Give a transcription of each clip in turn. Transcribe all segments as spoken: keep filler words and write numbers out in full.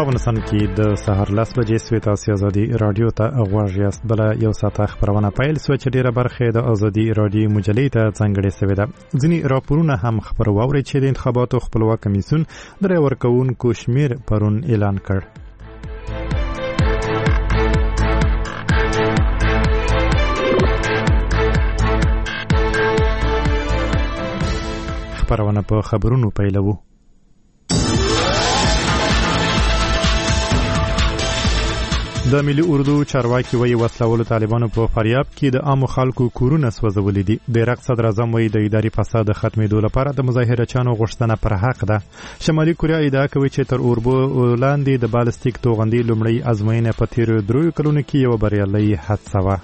افغانستان کې د سهار لس بجې سوي تاسو ازادي رادیو ته غوږ یاست. بل یو ساعت خبرونه پیل سو چې ډیره برخه د ازادي رادیو مجلې ته څنګه سوي ده. ځینی راپورونه هم خبر واوري چې د انتخاباتو خپلواک کمیسیون درې ورکوونکو شمیر پرون اعلان کړ. خبرونه په خبرونو پیلوو. د ملي اردو چارواکي وایي وسلوالو طالبانو په فاریاب کې د عامو خلکو کورونه سوځولي دي. د عراق صدر اعظم وایي د اداري فساد ختمېدو لپاره د مظاهرچیانو غوښتنه پر حق ده. شمالي کوریا ادعا کوي چې تر اوربو لاندې د بالستیک توغندي لومړی ازموینه په تیرو دریو کلونو کې یو بریالۍ حادثه وه.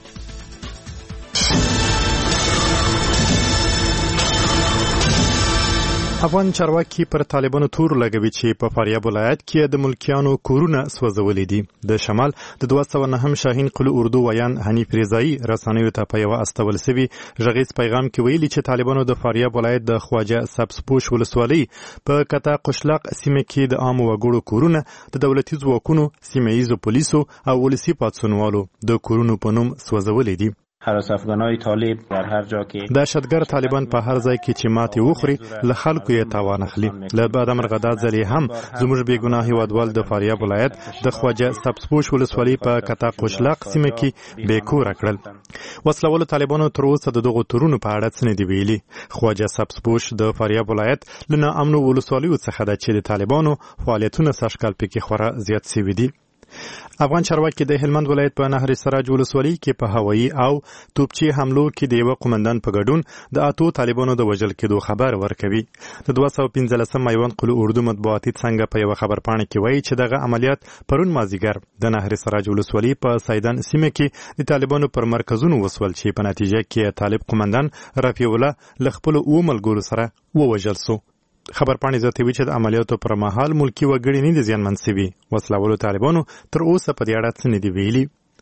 افغان چارواکي پر طالبانو تور لګوي چې په فاریاب ولایت کې د ملکیانو کورونه سوځولي دي. د شمال د دوه سوه نهم شاهین قلو اردو ویان حنیف رضایی رسنیو ته په یوه استول سوي غږیز پیغام کې ویلي چې طالبانو د فاریاب ولایت د خواجه سبزپوش ولسوالۍ په کتا قشلاق سیمه کې د عامو وګړو کورونه د دولتي ځواکونو، سیمه ییزو پولیسو او ولسي پاڅونوالو د کورونو په نوم سوځولي دي. هراس افغانای طالب در هر جا کې دهشتګر طالبان په هر ځای کې چې ماتې وخوري له خلکو یې تاوان اخلي. له بعد مرغدا ځلې هم زموږ بېګناه هیوادوال د فاریاب ولایت د خواجه سبزپوش ولسوالۍ په کتا قشلاق سیمه کې بېکوره کړل. وسلوالو طالبانو تر اوسه د دغو تورونو په اړه څه نه دي ویلي. خواجه سبزپوش د فاریاب ولایت له ناامنو ولسوالیو څخه ده چې د طالبانو فعالیتونه سږ کال پکې خورا زیات سوي دي. افغان چارواکي د هلمند ولایت په نهر سراج ولسوالۍ کې په هوایي او توپچي حملو کې د یوه قومندان په ګډون د اتو طالبانو د وژل کېدو خبر ورکوي. د دوه سوه پنځلسم میوند قلو اردو مطبوعاتي څنګه په یوه خبرپاڼه کې وایي چې دغه عملیات پرون مازدیګر د نهر سراج ولسوالۍ په سیدان سیمه کې د طالبانو پر مرکزونو وسول چې په نتیجه کې طالب قومندان رفیع الله له خپلو اوو ملګرو سره ووژل سو. خبرپاڼې زیاتوي چې د عملیاتو پر مهال ملکي وګړي نه دي زیانمن سوي. وسلوالو طالبانو تر اوسه په دې اړه څه نه دي ویلي.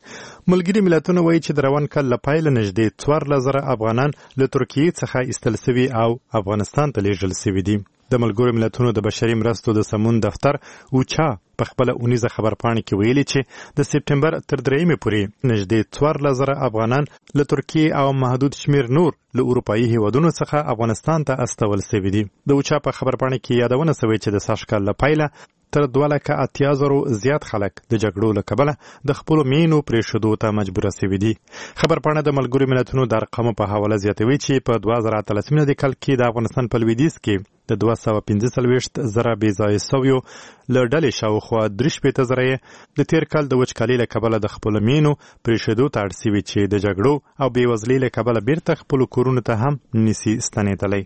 ملګري ملتونه وایي چې د روان کال له پیله نږدې څوارلس زره افغانان له ترکیې څخه ایستل سوي او افغانستان ته لیږل سوي دي. د ملګرو ملتونو د بشري مرستو د سمون دفتر اوچا په خپله اونیزه خبرپاڼه کې ویلي چې د سپټمبر تر درېیمې پورې نږدې څوارلس زره افغانان له ترکیې او محدود شمیر نور له اروپایي هیوادونو څخه افغانستان ته استول سوي دي. د اوچا په خبرپاڼه کې یادونه سوې چې د سږ کال له پیله تر دوه لکه اتیا زرو زیات خلک د جګړو له کبله د خپلو مینو پرېښودو ته مجبوره سوي دي. خبرپاڼه د ملګرو ملتونو د ارقامو په حواله زیاتوي چې په دوه زره اتلسم میلادي کال کې د افغانستان په لویدیځ کې د دوه سوه پنځه څلوېښت زره بې ځایه سویو له ډلې شاوخوا درې شپېته زره یې د تېر کال د وچکالۍ له کبله د خپلو مینو پرېښودو ته اړ سوي چې د جګړو او بېوزلۍ له کبله بیرته خپلو کورونو ته هم نسي ستنېدلی.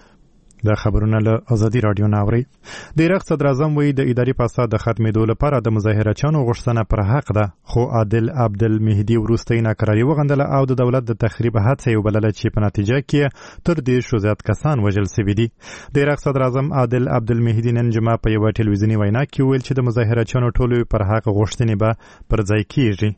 دا خبرونه له ازادي رادیو نه اورئ. د عراق صدر اعظم وایي د اداري فساد د ختمېدو لپاره د مظاهرچیانو غوښتنه پر حق ده، خو عادل عبدالمهدي وروستۍ ناکراري وغندله او د دولت د تخریب هڅه یې وبلله چې په نتیجه کې تر دېرشو زیات کسان وژل سوي دي. د عراق صدر اعظم عادل عبدالمهدي نن جمعه په یوه ټلویزیوني وینا کې وویل چې د مظاهرچیانو ټولې پر حق غوښتنې به پر ځای کېږي.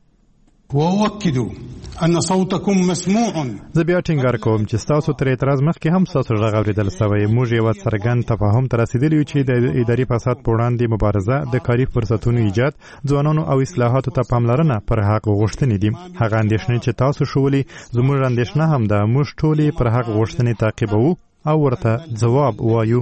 وأؤكد أن صوتكم مسموع. زه بیا ټینګار کوم چې ستاسو تر اعتراض مخکې هم ستاسو غږ اورېدل سوی. موږ یوه څرګند تفاهم ته رسېدلي یو چې د اداري فساد په وړاندې مبارزه، د کاري فرصتونو ایجاد، ځوانانو او اصلاحاتو ته پاملرنه پر حق غوښتنې دي. هغه اندېښنې چې تاسو ښولې زموږ اندېښنه هم ده. موږ ټولې پر حق غوښتنې تعقیبوو او ورته ځواب وایو.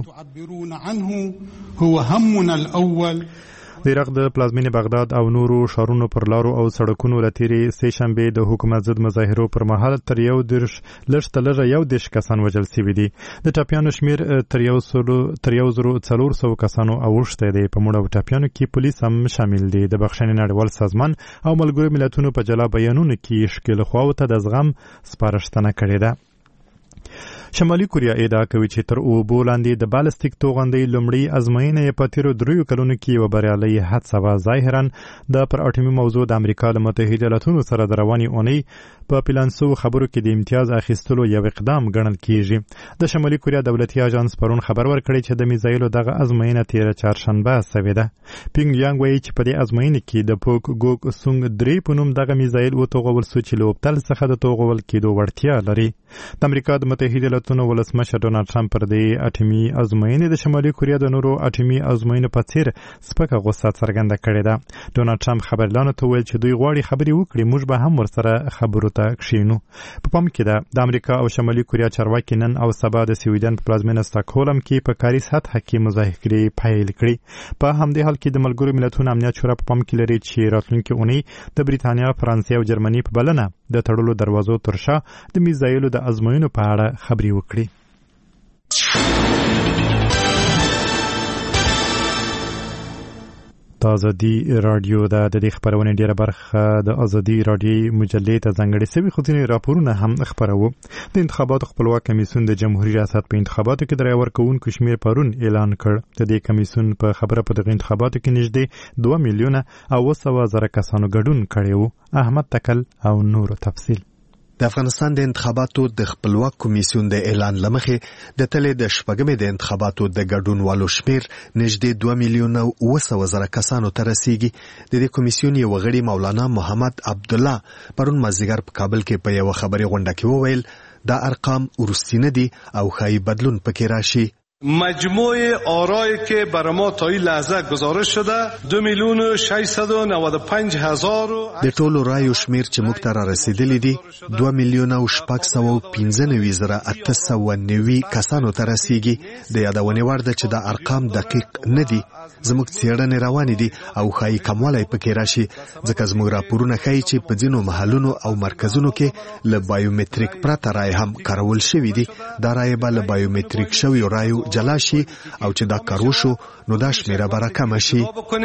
هو همنا الأول. د عراق د پلازمینې بغداد او نورو ښارونو پر لارو او سړکونو له تېرې سې شنبې د حکومت ضد مظاهرو پر مهال تر یو دېرش لږ تر لږه یو دېرش کسان وژل سوي دي. د ټپیانو شمېر تر یو سلو تر یو زرو څلور سوو کسانو اوښتی دی. په مړو او ټپیانو کې پولیس هم شامل دي. د بخښنې نړیوال سازمان او ملګرو ملتونو په جلا بیانونو کې ښکېلو خواو ته د زغم سپارښتنه کړې ده. شمالي کوریا ادعا کوي چې تر اوبو لاندې د بالستیک توغندۍ لومړۍ ازموینه یې په تېرو دریو کلونو کې یوه بریالۍ حادثه وه. ظاهرا د پر اټومي موضوع د امریکا له متحده ایالتونو سره د روانې اونۍ په پلانسو خبرو کې د امتیاز اخیستلو یو اقدام ګڼل کیږي. د شمالي کوریا دولتي اژانس پرون خبر ورکړی چې د میزایلو دغه ازموینه تیره چهارشنبه سوې ده. پینګ یانګ وایي چې په دې ازموینه کې د پوک ګوک سونګ درې په نوم دغه میزایل وتوغول سو چې له وبتل څخه د توغول کېدو وړتیا لري. د امریکا د متحده ایالاتونو ولسمشر ډونالډ ټرمپ پر دې اټومي ازموینې د شمالي کوریا د نورو اټومي ازموینو په څیر سپکه غوسه څرګنده کړې ده. ډونالډ ټرمپ خبريالانو ته ویل چې دوی غواړي خبرې وکړي، موږ به هم ورسره خبرو ته کښینو. په پام کې ده د امریکا او شمالي کوریا چارواکي نن او سبا د سویډن په پلازمینه سټاکهولم کې په کاري سطحه کې مذاکرې پیل کړي. په همدې حال کې د ملګرو ملتونو امنیت شورا په پام کې لري چې راتلونکي اونۍ د بریتانیا، فرانسې او جرمني په بلنه د تړلو دروازو تر شا د میزایلو د ازموینو په اړه خبرې وکړي. د ازادي رادیو د دې خبرونه ډیره برخه د ازادي رادیو مجلې ته ځانګړي سوي خو ځینې راپورونه هم خبرو. د انتخاباتو خپلواک کمیسیون د جمهوریت ریاست په انتخاباتو کې د رای ورکوونکو شمیر پرون اعلان کړ. د دې کمیسیون په خبره په دغه انتخاباتو کې نږدې دوه میلیونه او سوه زره کسانو ګډون کړی وو. احمد تکل او نور تفصیل. د افغانستان د انتخاباتو د خپلواک کمیسیون د اعلان لمخې د تلې د شپږمې د انتخاباتو د ګډونوالو شمیر نږدې دوه میلیونه او سوه زره کسانو ته رسیږي. د دې کمیسیون یو غړي مولانا محمد عبدالله پرون مازدیګر په کابل کې په یو خبري غونډه کې وویل دا ارقام وروستینه دي او ښایي بدلون پکې راشي. مجموع آرایی که برای ما تا این لحظه گزارش شده دو میلیون و ششصد و نود و پنج هزار د ټولو رایو شمیر چې موږ ته را رسیدلی دي دوه میلیونه او شپږ سوه او پنځه نوي زره اته سوه نوي کسانو ته رسیږي. د یادونې وړ ده چې دا ارقام دقیق نه دي. زموږ څېړنې روانې دي او ښایي کموالی پکې راشي ځکه زموږ راپورونه ښایي چې په ځینو محلونو او مرکزونو کې له بایومتریک پرته رای هم کارول شوي دي. دا رای به له بایومتریک شویو رایو جلا شي او چې دا کار وشو نو دا شمیره به راکمه شي.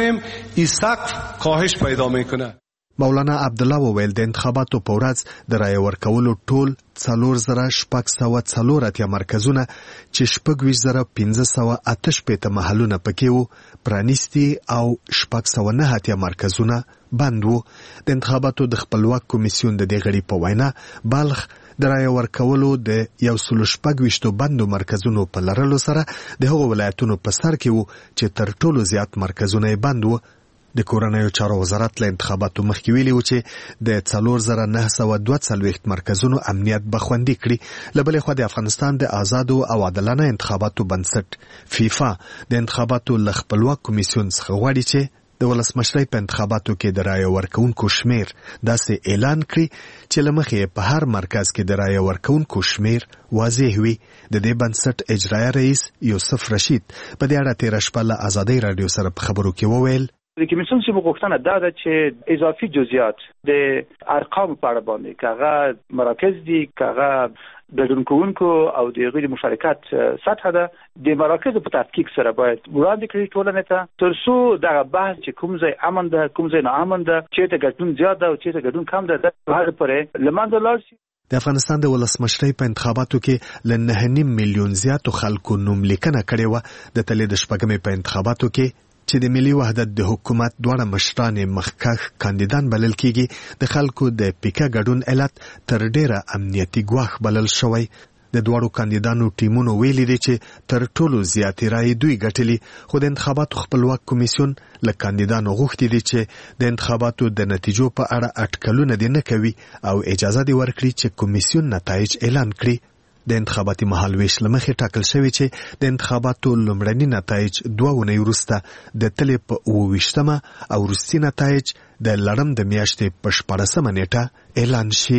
مولانا عبدالله وویل د انتخاباتو په ورځ د رای ورکولو ټول څلور زره شپږ سوه څلور اتیا مرکزونه چې شپږ ویشت زره پنځه سوه اته شپېته محلونه پکې وو پرانیستي او شپږ سوه نه اتیا مرکزونه بند وو. د انتخاباتو د خپلواک کمیسیون د دې غړي په وینا بلخ د رای ورکولو د یو سلو شپږ ویشتو بندو مرکزونو په لرلو سره د هغو ولایتونو په سر کې وو چې تر ټولو زیات مرکزونه یې بند وو. د کورنیو چارو وزارت له انتخاباتو مخکې ویلي و چې د څلور زره نه سوه دوه څلوېښت مرکزونو امنیت به خوندي کړي. له بلې خوا د افغانستان د آزادو او عادلانه انتخاباتو بنسټ فیفا د انتخاباتو له خپلواک کمیسیون څخه غواړي چې د ولسمشرۍ په انتخاباتو کې د رایې ورکوونکو شمیر داسې اعلان کړي چې له مخې په هر مرکز کې د رایې ورکوونکو شمیر واضح وي. د دې بنسټ اجرایه رئیس یوسف رشید په دې اړه تېره شپه له ازادۍ راډیو سره په خبرو کې وویل د کمیسیون څخه غوښتنه دا ده چې اضافي جزئیات د ارقام په اړه باندې کاغه مراکز دي کاغه ګډون کوونکو او د غیر مشارکت سطح ده د مراکز په تحقیق سره باید وړاندې کړي ټولنې ته تر څو دا بحث چې کوم ځای امن ده کوم ځای ناامن ده چیرته ګډون زیات ده او چیرته ګډون کم ده د هغه پرې لمانځل شي. د افغانستان د ولسمشرۍ په انتخاباتو کې له نهه نیم میلیون زیاتو خلکو نوم لیکنه کړې وه. د تلې د شپږمې په انتخاباتو کې چې د ملي وحدت د حکومت دواړه مشران مخکښ کاندیدان بلل کېږي د خلکو د پیکه ګډون علت تر ډیره امنیتي ګواښ بلل شوی. د دواړو کاندیدانو ټیمونو ویلي دي چې تر ټولو زیاتې رایې دوی ګټلي خو د انتخاباتو خپلواک کمیسیون له کاندیدانو غوښتي دي چې د انتخاباتو د نتیجو په اړه اټکلونه دې نه کوي او اجازه دې ورکړي چې کمیسیون نتایج اعلان کړي. د انتخاباتي مهالویش له مخې ټاکل شوی چې د انتخاباتو لومړني نتایج دوه اونۍ وروسته د تلې په اووه ویشتمه او وروستي نتایج د لړم د میاشتې په شپاړسمه نیټه اعلان شي.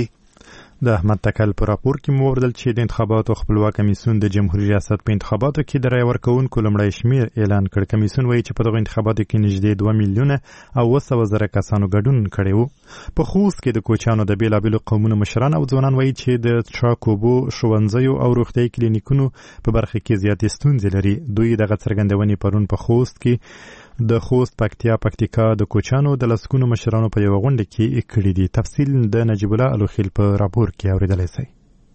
د احمد تکل په راپور کې مو وردل چې د انتخاباتو خپلواک کمیسیون د جمهوریت ریاست په انتخاباتو کې د رای ورکوونکو لومړی شمیر اعلان کړ. کمیسیون وایي چې په دغه انتخاباتو کې نږدې دوه میلیونه او سوه زره کسانو ګډون کړی وو. په خوست کې د کوچیانو د بیلابیلو قومونو مشران او ځوانان وایي چې د څښاک اوبو ښوونځیو او روغتیايي کلینیکونو په برخه کې زیاتې ستونزې لري. دوی دغه څرګندونې پرون په خوست کې د خوست پکتیا پکتیکا د کوچانو د لسګونو مشرانو په یو غونډه کې کړي دي. تفصیل د نجیب الله الوخیل په راپور کې اوریدلی شئ.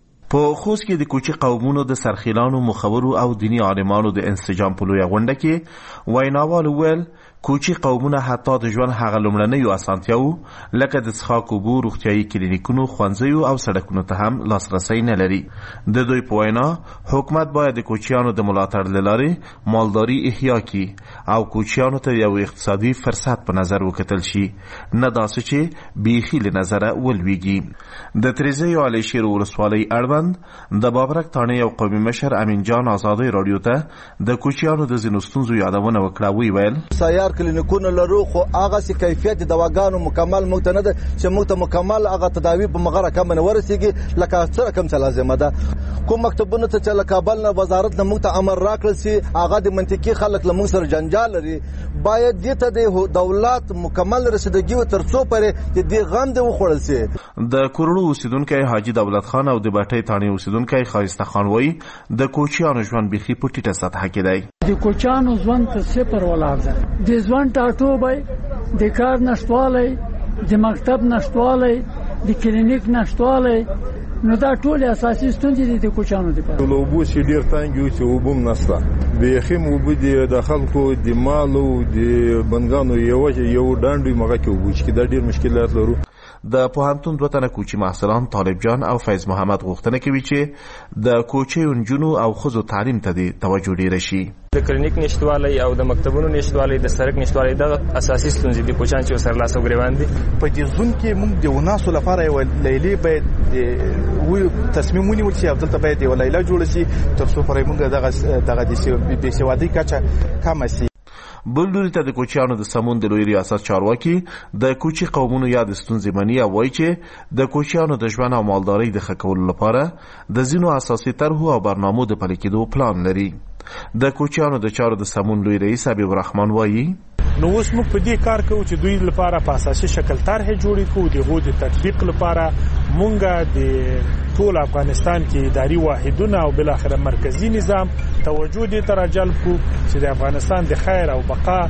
په خوست کې د کوچي قومونو د سرخیلانو مخورو او دینی عالمانو د انسجام په لویه غونډه کې ویناوال ویل کوچي قومونه حتی د ژوند هغه لومړنیو اسانتیاو لکه د څښاک اوبو، روغتیایي کلینیکونو، ښوونځیو او سړکونو ته هم لاسرسی نه لري. د دوی په وینا حکومت باید د کوچیانو د ملاتړ له لارې مالداري احیا کړي او کوچیانو ته یو اقتصادي فرصت په نظر وکتل شي، نه داسې چې بیخي له نظره ولویږي. د تریزیو علیشیر ولسوالۍ اړوند د بابرک تاڼې یو قومي مشر امین جان آزادۍ راډیو ته د کوچیانو د ځینو ستونزو یادونه وکړه. وی ویل سیار کلینیکونه لرو خو هغه سي کیفیت د دواګانو مکمل موږ ته نه ده چې موږ ته مکمل هغه تداوی په مغره کم نه ورسیږي لکه څه رقم څه لازمه ده. کوم مکتبونه ته چې له کابل نه وزارت نه موږ ته امر راکړل سي هغه د منطقي خلک له موږ سره جنجال لري، باید دې ته د دولت مکمل رسیدګي و تر څو پرې د دې غم د وخوړل سي. د کورړو اوسیدونکي حاجی دولت خان او د بټۍ تاڼې اوسیدونکي خایسته خان وایي د کوچیانو ژوند بیخي په ټیټه سطحه کې دی. د کوچیانو ژوند ته صفر ولاړ ده. د ژوند ټاټوبی، د کار نشتوالی، د مکتب نشتوالی، د کلینیک نشتوالی، نو دا ټول اساسي ستونزې دي د کوچیانو لپاره. د اوبو چې ډېر تنګ یو چې اوبه هم نشته، بیخي اوبه د خلکو د مالو د بندګانو یو یو ډانډ مغه کې اوبه چې دا ډېر مشکلات لرو. د پوهنتون دوه تنه کوچي محصلان طالب جان او فیض محمد غوښتنه کوي چې د کوچیو نجونو او ښځو تعلیم ته د توجه ډیره شي. د کلینیک نشتوالی او د مکتبونو نشتوالی، د سړک نشتوالی دا اساسي ستونزې دي کوچیان چې سره لاس او ګریوان دي. په دې ځون کې موږ د وناسو لپاره یو لیلې باید و تصمیم ونیول شي، دلته باید یو لیله جوړ شي تر څو پرې موږ دغه دغه د بېسوادۍ کچه کمه شي. بل لوري ته د کوچیانو د سمون د لوی ریاست چارواکي د کوچي قومونو یاد ستونزې مني او وایي چې د کوچیانو د ژوند او مالدارۍ د ښه کولو لپاره د ځینو اساسي طرحو او برنامو د پلي کېدو پلان لري. د کوچیانو د چارو د سمون لوی رئیس حبیب الرحمن وایي نو اوس موږ په دې کار کوو چې دوی لپاره په اساسي شکل طرحې جوړې کړو. د هغو د تطبیق لپاره مونږ د ټول افغانستان کې اداري واحدونه او بالاخره مرکزی نظام توجه دې ته راجلب کړو چې د افغانستان د خیر او بقا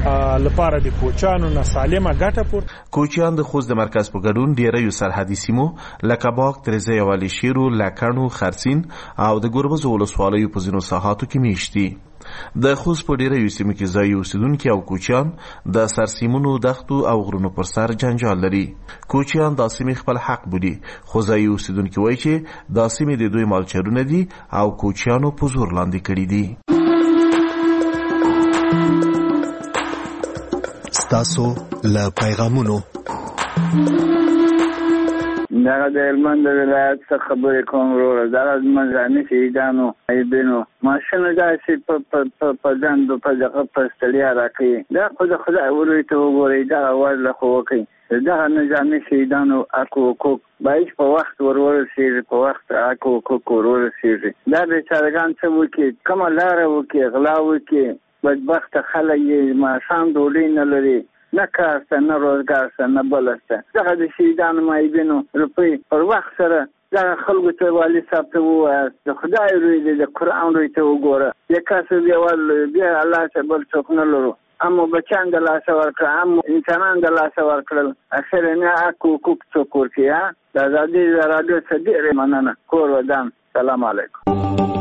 لپاره د کوچیانو نه سالمه ګټه پورته. کوچیان د خوست د مرکز په ګډون ډیریو سرحدي سیمو لکه باغ، تریزی او علیشیر، لکڼو، خرسین او د ګربز ولسوالیو په ځینو ساحاتو کې میشتي. د خوست په ډیریو سیمو کې ځایي اوسیدونکي او کوچیان د سرسیمونو، دښتو او غرونو پر سر جنجال لري. کوچیان دا سیمې خپل حق بولي، خو ځایي اوسیدونکي وایي چې دا سیمې د دوی مالچرونه دي او کوچیانو په زور لاندې کړي دي. ستاسو له پیغامونو دغه د هلمند ولایت څخه خبرې کوم وروره. دغه زموږ ځاني شهیدانو ایبینو ماشینه داسې په دندو په دغه په ستړیا راکوي. دا خو د خدای ورور ته وګورئ، دغه ورله خو وکړئ. دغه نظامي شهیدانو حق و حقوق باید په وخت ور ورسېږي، په وخت حق و حقوق ور ورسېږي. دا بېچارهګان څه وکړي، کومه لاره وکړي، غلا وکړي. بدبخته خلک یې ماښام ډوډۍ نه لري، نه کار شته، نه روزګار شته، نه بله شته. دغه د شهیدانو معیبینو روپۍ پر وخت سره دغه خلکو ته والي صاحب ته ووایاست د خدای روی دی، د قرآن روی ته وګوره. بیا کسب یوال بیا الله ته بل څوک نه لرو، اما بچیان د لاسه ورکړه، اما انسانان د لاسه ورکړل. اخر نه حق و حقوق څوک ورکوي. د ازادي راډیو څخه ډېرې مننه. کور ودان. سلام علیکم.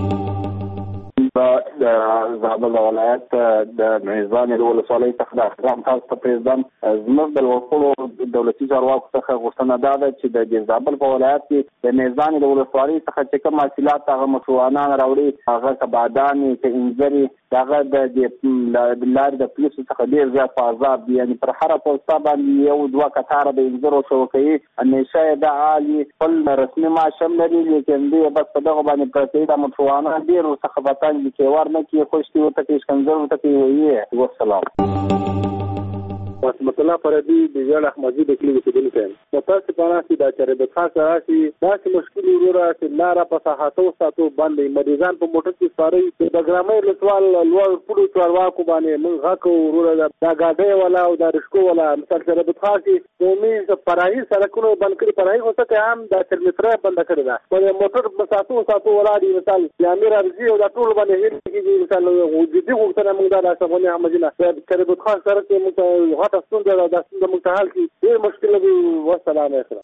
د زابل ولایت د میزبان د ولسوالۍ څخه د احترام خاص ته پرېزدان زموږ د وکړو دولتي چارواکو څخه غوښتنه دا ده چې د زابل په ولایت کې د میزبان د ولسوالۍ څخه چې کوم حاصلات هغه مسوانان راوړي، هغه کبادانې، که انځرې، هغه د لارې د پولیسو څخه ډېر زیات په عذاب دي. یعنې پر هره پوسته باندې یو دوه کتاره د انځرو شوکوي. همیشه یې دا حال خپل رسمي معاش هم لري، لیکن دوی بس په دغه باندې پرته د مسوانان ډېر ورڅخه بتنګ دي چې ور نه کړي، خوشتي ورته کړي، ښکنځل ورته کوي. ویې والسلام. واسمت الله فردي د ویاړ احمدي د کلي اوسېدونکی یم. متاسفانه چې دا چارې خاص راشي داسې مشکل وروره چې لاره په ساحاتو ساتو باندې مریضان په موټر کې سپارئ. د ګرامۍ لسوال لوړ پوړو چارواکو باندې موږ غږ کوو وروره دا ګاډۍ والا او دا رشکو والا مثال چارې خاص عمومي فرعي سړکونو بند کړي. فرعي خو څه هم دا چرمتره بنده کړې ده، په موټر په ساتو ساتو ولاړ دي. مثال د امیر ارزي او دا ټول باندې هېر کېږي. مثال جدي غوښتنه موږ دا د اشرف احمدي نه چارې خاص سره چې موږ غټه ستونزه ده، دا ستونزه موږ ته حل کړي. ډېر مشکل دی. والسلام علیکم.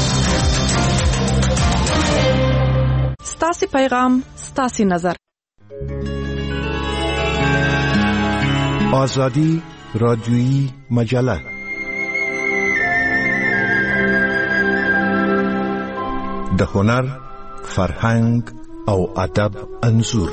ستاسې پیغام ستاسې نظر. آزادی رادیویی مجله. د هنر، فرهنګ او ادب انځور.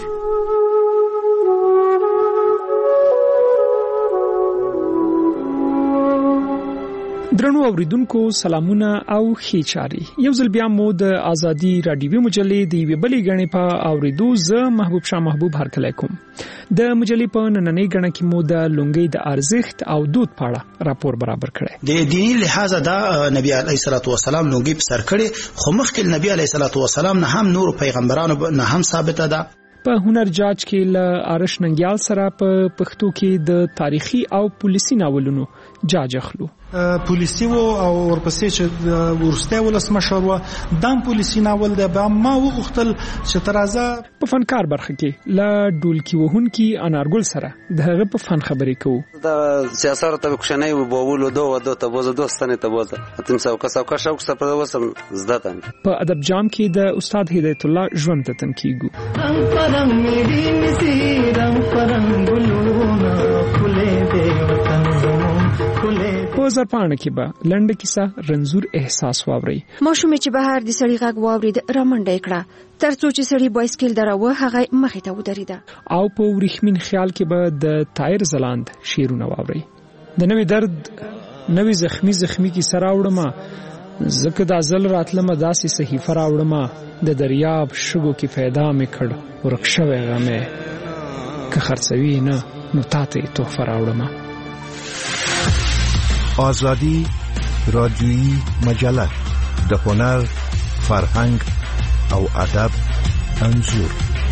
درنو اوریدونکو سلامونه او ښې چاري. یو ځل بیا مو د ازادي رادیوي مجلې د یوې بلې غړې په اوریدو زه محبوب شاه محبوب هرکلی کوم. د مجلې په نننۍ غړې کې مو د لونګۍ د ارزښت او دود په اړه راپور برابر کړی. د دیني لحاظ دا نبی علیه الصلاۃ والسلام لونګۍ په سر کړی، خو مخکې نبی علیه الصلاۃ والسلام نه هم نور پیغمبرانو نه هم ثابته ده. په هنر جاج کې ل آرش ننګیال سره په پښتو کې د تاریخي او پولیسي ناولونو جاج اخلو. پولیسي وو او ورپسې چې ورسته ولسمشر و دام پولیسي ناول ده به ما وغوښتل چې ترازه په فنکار برخه کې ل ډولکی وهونکي انارګل سره دغه په فن خبرې کوو. دا سیاست ته کوښنۍ و بوولو دوه دوه ته بوزه دوستانه ته بوزه اتم څو کا څو کا شوق څه په وسم زده تم. په ادب جام کې د استاد هدایت الله ژوند ته تنکیګو. رنگ پرنګ میری نسی رنگ پرنګ ګلونه خله دې وطن په زرپانه کې به لنډه کیسه رنزور احساس واوري. ماشومې چې بهر د سړی غږ واورید رامنډه کړه ترڅو چې سړی بایسکل دراوه هغه مخې ته ودرېده. او په ورېښمین خیال کې به د تایر زلاند شیرونه واوري. د نوې درد نوې زخمی زخمی کی سره وړم زکه د ازل راتلمه داسې صحیفه راوړم د دریاب شګو کې پیدا مې کړ ورکشوي غمه که خرڅوي نه نو تاته تحفه راوړم. آزادی رادیویی مجله. د هنر، فرهنګ او ادب انځور.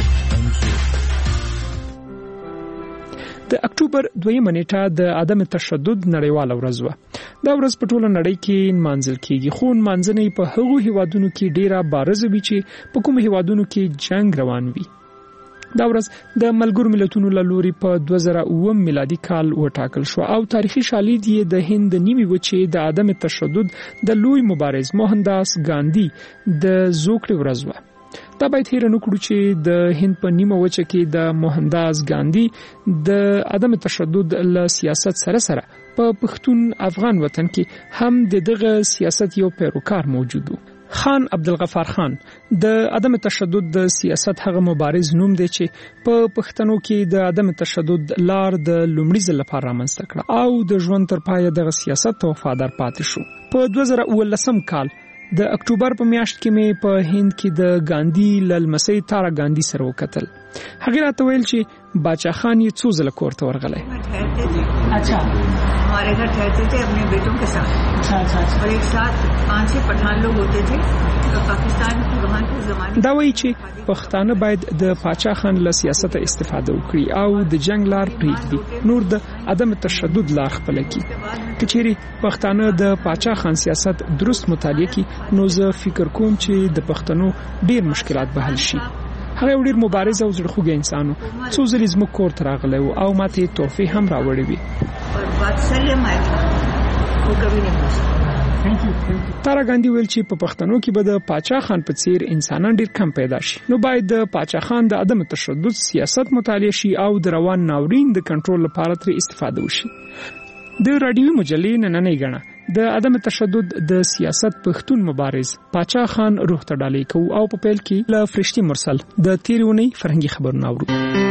د اکتوبر دویمه نیټه د عدم تشدد نړیواله ورځ وه. دا ورځ په ټوله نړۍ کې نمانځل کیږي، خو نمانځنې په هغو هیوادونو کې ډیره بارزه وي چې په کوم هیوادونو کې جنگ روان وي. دا ورځ د ملګرو ملتونو له لوري په دوه زره اووه میلادي کال وټاکل شو او تاریخي شالید یې د هند نیمې وچې د عدم تشدد د لوی مبارز موهنداس ګاندھی د زوکړې ورځ وه. دا باید هیر نه کړو چې د هند په نیمه وچه کې د موهنداس ګاندھی د عدم تشدد له سیاست سره سره په پښتون افغان وطن کې هم د دغه سیاست یو پیروکار موجود و. خان عبدالغفار خان د عدم تشدد د سیاست هغه مبارز نوم دی چې په پښتنو کې د عدم تشدد لار د لومړي ځل لپاره رامنځته کړه او د ژوند تر پایه دغه سیاست ته وفادار پاتې شو. په دوه زره اوولسم کال د اکتوبر په میاشت کې مې په هند کې د ګاندھی للمسي تارا ګاندھی سره وکتل. هغه راته ویل چې باچا خان یې څو ځله کور ته ورغلی. अच्छा हमारे घर ठहरते थे अपने बेटों के साथ. अच्छा अच्छा और एक साथ पांच छह पठान लोग होते थे. पाकिस्तान की वहां के जमाने دا وایي چې پښتانه باید د باچا خان له سیاست استفاده وکړي او د جنگ لار پریږدي، نور د عدم تشدد لار خپل کړي. کچېری پښتانه د باچا خان سیاست درست مطالعه کړي نو زه فکر کوم چې د پښتنو ډیر مشکلات به حل شي. هغه ډیر مبارز او زړخوږ انسانو څو ځلې زموږ کور ته راغلی او ماته تحفې هم راوړې وي. تارا ګاندھی ویل چې په پښتنو کې به د باچا خان په څیر انسانان ډیر کم پیدا شي، نو باید د باچا خان د عدم تشدد سیاست مطالعه شي او د روان ناورین د کنټرول لپاره تر استفاده وشي. د رادیوي مجلې نننۍ غړه د عدم تشدد د سیاست پښتون مبارز باچا خان روح ته ډالۍ کوي او په پیل کې ل فرشتي مرسل د تیرونی فرهنګي خبرونه اورو.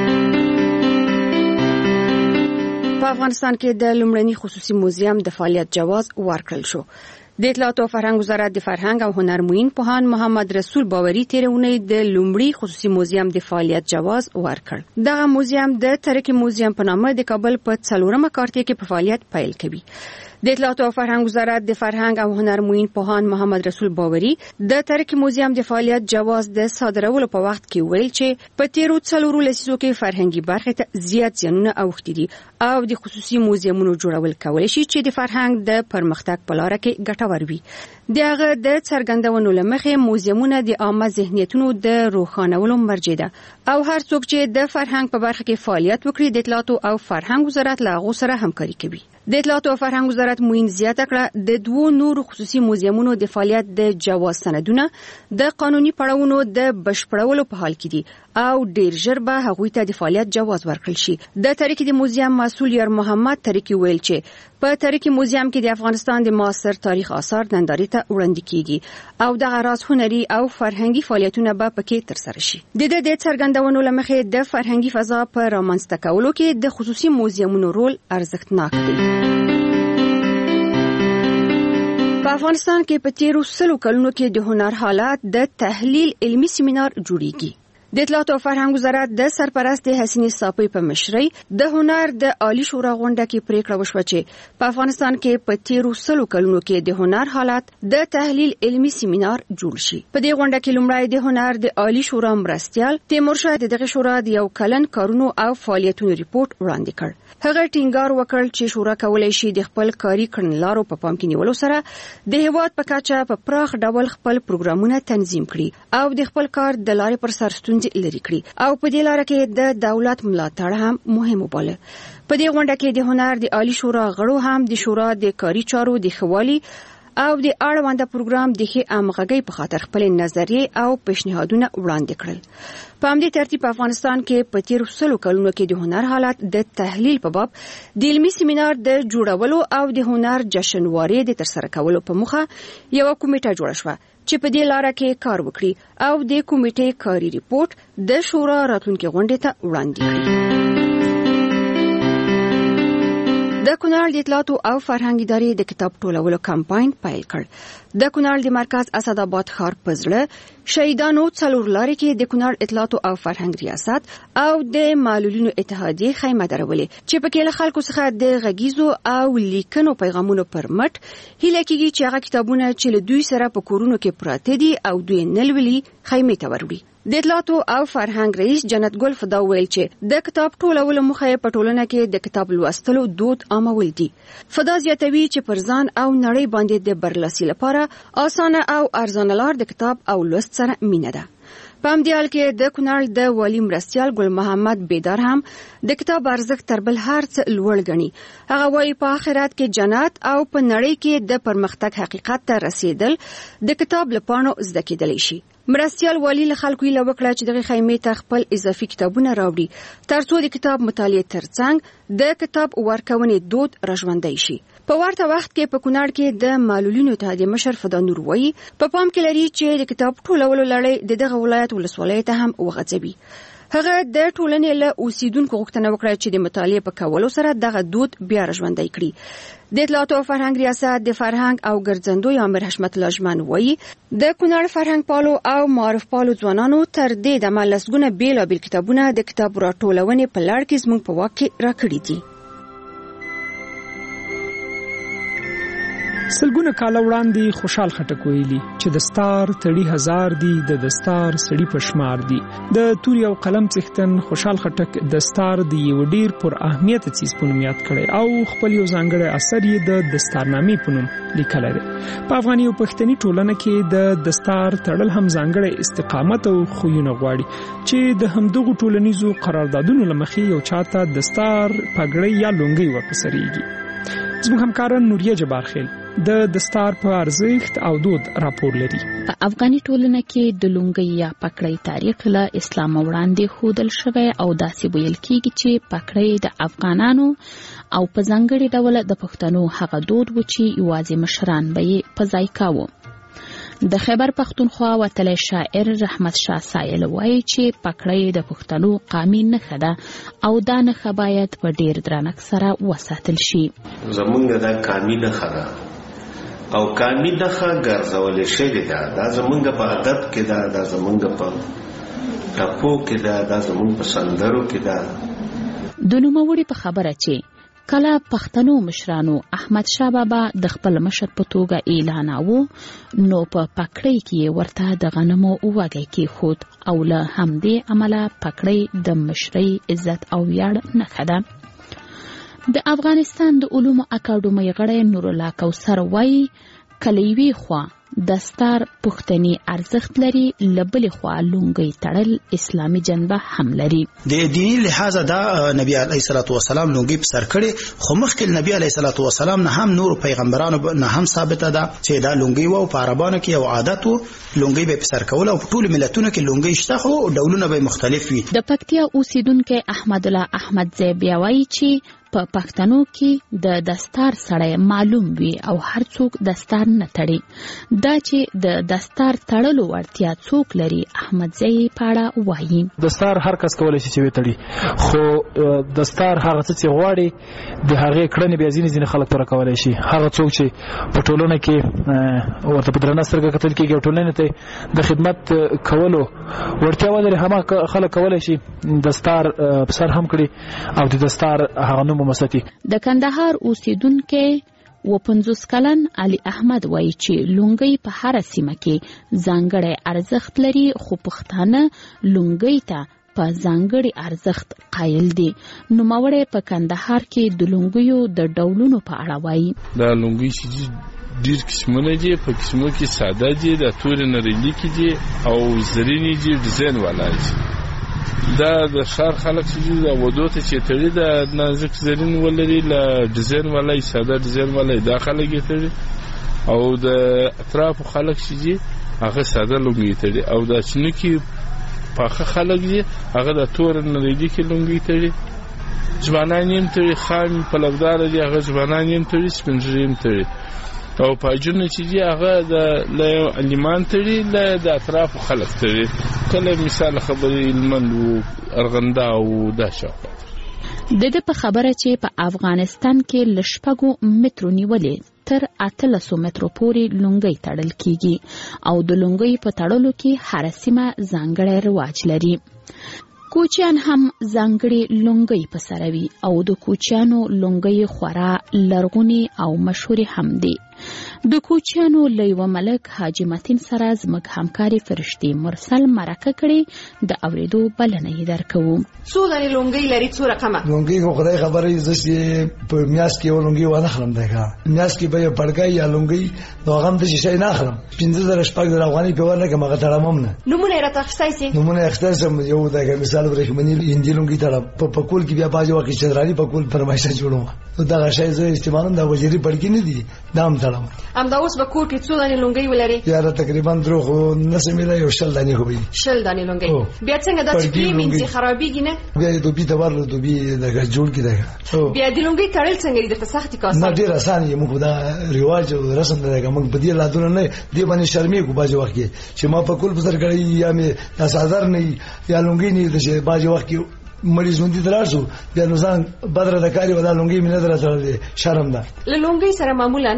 په افغانستان کې د لومړني خصوصي موزیم د فعالیت جواز ورکړل شو. د اطلاعات او فرهنګ وزارت د فرهنګ او هنر موین پوهان محمد رسول باوري تیرونی د لومړي خصوصي موزیم د فعالیت جواز ورکړ. دغه موزیم د تاریخ موزیم په نامه د کابل په څلورمه کارته کې په فعالیت پیل کوي. د اطلاعات او فرهنګ وزارت د فرهنګ او هنر موین پوهان محمد رسول باوري د تاریخ موزیم د فعالیت جواز د صادرولو په وخت کې ویل چې په تیرو څلورو لسیزو کې فرهنګي برخه ته زیات زیانونه اوښتي دي او د خصوصي موزیمونو جوړول کولای شي چې د فرهنګ د پرمختګ په لار کې ګټور وي. دغه د څرګندونو لمخې موزیمونه د عامه ذهنیتونو د روښانولو مرجع ده او هر څوک چې د فرهنګ په برخه کې فعالیت وکړي د اطلاعات او فرهنګ وزارت له هغو سره همکاري کوي. د اطلاعات او فرهنګ وزارت موین زیاته کړه د دوو نورو خصوصي موزیمونو د فعالیت د جواز سندونه د قانوني پړاوونو د بشپړولو په حال کې دي او ډیر ژر به هغوی ته د فعالیت جواز ورکړل شي. د تاریخي د موزیم مسؤل یار محمد تاریخي ویل چې په تاریخي موزیم کې د افغانستان د معاصر تاریخ آثار نندارې ته وړاندې کیږي او د غراس هنري او فرهنګي فعالیتونه به پکې ترسره شي. د دې د څرګندونو لمخې د فرهنګي فضا په رامنځته کولو کې د خصوصي موزیمونو رول ارزښتناک دی. په افغانستان کې په تیرو سلو کلونو کې د هنر حالات د تحلیل علمي سیمینار جوړیږي. د اطلاعات او فرهنګ وزارت د سرپرست حسینې صافی په مشرۍ د هنر د عالی شورا غونډه کې پریکړه وشوه چې په افغانستان کې په تیرو سلو کلونو کې د هنر حالات د تحلیل علمي سیمینار جوړ شي. په دې غونډه کې لومړی د هنر د عالی شورا مرستیال تیمورشاه د دغه شورا د یو کلن کارونو او فعالیتونو ریپورت وړاندې کړ. هغه ټینګار وکړ چې شورا کولای شي د خپل کاري کړنلارو په پام کې نیولو سره د هیواد په کچه په پراخ ډول خپل پروګرامونه تنظیم کړي او د خپل کار د لارې پر سر ستونزې لري کړي او په دې لار کې د دولت ملاتړ هم مهم وباله. په دې غونډه کې د هنر د عالی شورا غړو هم د شورا د کاري چارو د خوالي او د اړوند پروګرام د ښه همغږۍ په خاطر خپل نظریې او پیشنهادونه وړاندې کړل. په همدې ترتیب په افغانستان کې په تیرو سلو کلونو کې د هنر حالات د تحلیل په باب د علمي سیمینار د جوړولو او د هنر جشنوارې د ترسره کولو په موخه یو کمیټه جوړه شوه چې په دې لار کې کار وکړي او د کمیټې کاري ریپورت د شورا راتلونکي غونډې ته وړاندې کړي. د کونړ د اطلاعات او فرهنګ ادارې د کتاب ټولولو کمپاین پیل کړ. د کونړ د مرکز اسداباد ښار په زړه شهیدانو څلور لارې کې د کونړ اطلاعات او فرهنګ ریاست او د معلولینو اتحادیې خیمه درولې چې پکې له خلکو څخه د غږیزو او لیکنو پیغامونو پر مټ هیله کېږي چې هغه کتابونه چې له دوی سره په کورونو کې پراته دي او دوی نه لولي خیمې ته وروړي. د اطلاعات او فرهنګ رئیس جنت ګل فدا ویل چې د کتاب ټولولو مخه په ټولنه کې د کتاب لوستلو دود عامول دي. فدا زیاتوي چې پر ځان او نړۍ باندې د برلاسي لپاره اسانه او ارزانه لار د کتاب او لوست سره مینه ده. په همدې حال کې د کونړ د والی مرستیال ګل محمد بیدار هم د کتاب ارزښت تر بل هر څه لوړ ګڼي. هغه وايي په آخرت کې جنت او په نړۍ کې د پرمختګ حقیقت ته رسیدل د کتاب له پاڼو زده کېدلی شي. مرستیال والی له خلکو یې وکړه چې دغه خیمې ته خپل اضافي کتابونه راوړي ترڅو د کتاب مطالعې ترڅنګ د کتاب ورکونې دود راژوندی شي. په ورته وخت کې په کونړ کې د معلولینو اتحادیې مشر فدا نور وایي په پام کې لري چې د کتاب ټولولو لړۍ د دغه ولایت ولسوالۍ ته هم وغځوي. هغه د ټولنې له اوسیدونکو غوښتنه وکړه چې د مطالعې په کولو سره دغه دود بیا راژوندی کړي. د اطلاعات او فرهنګ ریاست د فرهنګ او ګرځندوی امر حشمت الله ژمن وایي د کونړ فرهنګ پالو او معرف پالو ځوانانو تر دې د ملسګونه بیلابیل کتابونه د کتاب راټولونې په لړ کې زموږ په واک کې راکړي دي. سلګونه کال وړاندې خوشحال خټک ویلي چې د ستار تړي هزار دي د دستار سړي پشمار دي. د توري او قلم څښتن خوشحال خټک د ستار د یو ډیر پر اهمیت څیز په نوم یاد کړي او خپل یو ځانګړی اثر یې د دستارنامې په نوم لیکلی دی. په افغاني او پښتني ټولنه کې د دستار تړل هم ځانګړی استقامت او خویونه غواړي چې د همدغو ټولنیزو قراردادونو له مخې یو چاته دستار پګړۍ یا لونګۍ ورپسریږي. زموږ همکاران نوریه جبار خیل د دستار په ارزښت او دود راپور لري. په افغاني ټولنه کې د لونګۍ یا پګړۍ تاریخ له اسلام وړاندې ښودل شوی او داسې ویل کېږي چې پګړۍ د افغانانو او په ځانګړي ډول د پښتنو هغه دود و چې یوازې مشران به یې په ځای کاوه. د خیبر پختونخوا وتلی شاعر رحمت شاه سایل وایي چې پګړۍ د پښتنو قامي نښه ده او دا نښه باید په ډیر درنښت سره وساتل شي. زمونږ دا قامي نښه ده او قامي نښه ګرځولې شوې ده. دا زمونږ په ادب کې ده، دا زمونږ په ټپو کې ده، دا زمونږ په سندرو کې ده. د نوموړي په خبره چې کله پښتنو مشرانو احمد شاه بابا د خپل مشر په توګه اعلاناوه نو په پګړۍ کې ورته د غنمو وږی کېښود او له همدې امله پګړۍ د مشرۍ عزت او ویاړ نښه ده. د افغانستان د علومو اکاډمۍ غړی نور الله کوثر وایي کله یوې خوا دستار پښتني ارزښت لري، لبل خوا لونګي تړل اسلامي جنبه هم لري. د دینی لحاظ دا نبی علیه الصلاۃ والسلام لونګي په سر کړي، خو مخکې نبی علیه الصلاۃ والسلام نه هم نور پیغمبرانو نه هم ثابته ده چې دا لونګي وو په عربانو کې یو عادت وو، لونګي به په سر کول او په ټول ملتونو کې لونګي شته، خو ډولونه به مختلف وي. د پکتیا اوسیدونکو احمد الله احمد زیبیا وایي چې په پښتنو کې د دستار سره معلوم وي او هر څوک دستار نه تړي. دا چې د دستار تړلو ورتیا څوک لري احمد زی پاړه وایي. دستار هر کس کولای شي چې وتړي، خو دستار هغه څه چې غواړي د هغه کړنې بیا ځینې ځینې خلک پر کولای شي. هغه څوک چې په ټولنه کې ورته په درنه سترګه کتل کېږي او ټولنې ته د خدمت کولو ورتیا ولري، همه خلک کولای شي دستار په سر هم کړي او د دستار هغه د کندهار اوسیدونکو و پنځوس کلن علي احمد وایي چې لونګي په هر سیمه کې ځانګړی ارزښت لري، خو پښتانه لونګي ته په ځانګړي ارزښت قایل دي. نوموړی په کندهار کې د لونګیو د ډولونو په اړه وایي. دا لونګي چې ډیر قسمونه دي، په قسمو کې ساده دي، د تورې نریلی کې دي او زرینی دي، ډیزاین والا دي. دا د ښار خلک چې د ودو ته چې تړي د نازک زرین ولري، له ډیزاین والا ساده ډیزاین والا دا خلک یې تړي، او د اطرافو خلک چې دي هغه ساده لونګي تړي، او د چنکي پاخه خلک دي هغه د تور نریلی کې لونګي تړي. ځوانان یې تړي، خام پلودار دي هغه ځوانان یې تړي، سپینږیري یې تړي، او پاجونه چې دي هغه د له لیمان تړي، له د اطرافو خلک تړي. کله مثال خبرې لمند او ارغنده او دا شاوخوا. د دې په خبره چې په افغانستان کې له شپږو مترو نیولې تر اتلسو مترو پورې لونګي تړل کیږي او د لونګي په تړلو کې هر سیمه ځانګړی رواج لري. کوچیان هم ځانګړي لونګي په سر وي او د کوچیانو لونګي خورا لرغوني او مشهور هم دي. د کوچیانو لیو ملک حاجی متین سره زموږ همکاري فرشتي مرسل مرکه کړي، د اوریدو بلنه یې درکوو. څو دانې لونګي لري، څو رقمه لونګي؟ خو خدای خبرې زه په میاس کې ولونګي ونه خرم دغه میاس کې به پړګای یا لونګي نو هغه د شي نه خرم پنځه زره شپږ زره افغاني په ورنه کې مغه تړمم نه. نمونه راته اخستای سي؟ نمونه اخستم یو دغه مثال ورخمنی هندي لونګي تړم په پکول کې بیا باجو کې چدرالي پکول فرمایشه جوړوم. نو دا شای زه استعمالوم د وزیري پړګی نه دي دام تړم. ام دا اوس به کوټ کې څو دانې لونګي ولري؟ یاره تقریبا درو خو نسمه یو شل دانې خو به شل دانې لونګي. بیا څنګه دا چې مینځي خرابېږي نه؟ بیا د دوبي تبرل دوبي دغه جوړ کې دغه بیا د لونګي تړل څنګه دي؟ په سختي کاسه نه ډیر اسانه یې موږ دا ریواج او رسم دغه موږ په دې لادونه نه دی باندې شرمې کو باجو وخت چې ما په کول بزر کړی یا مې تاسو نه یا لونګي نه د باجو وخت مریض وندي دراسو بیا نو ځان بدر د کاری ودا لونګي مینه درته شرم ده. لونګي سره معمولا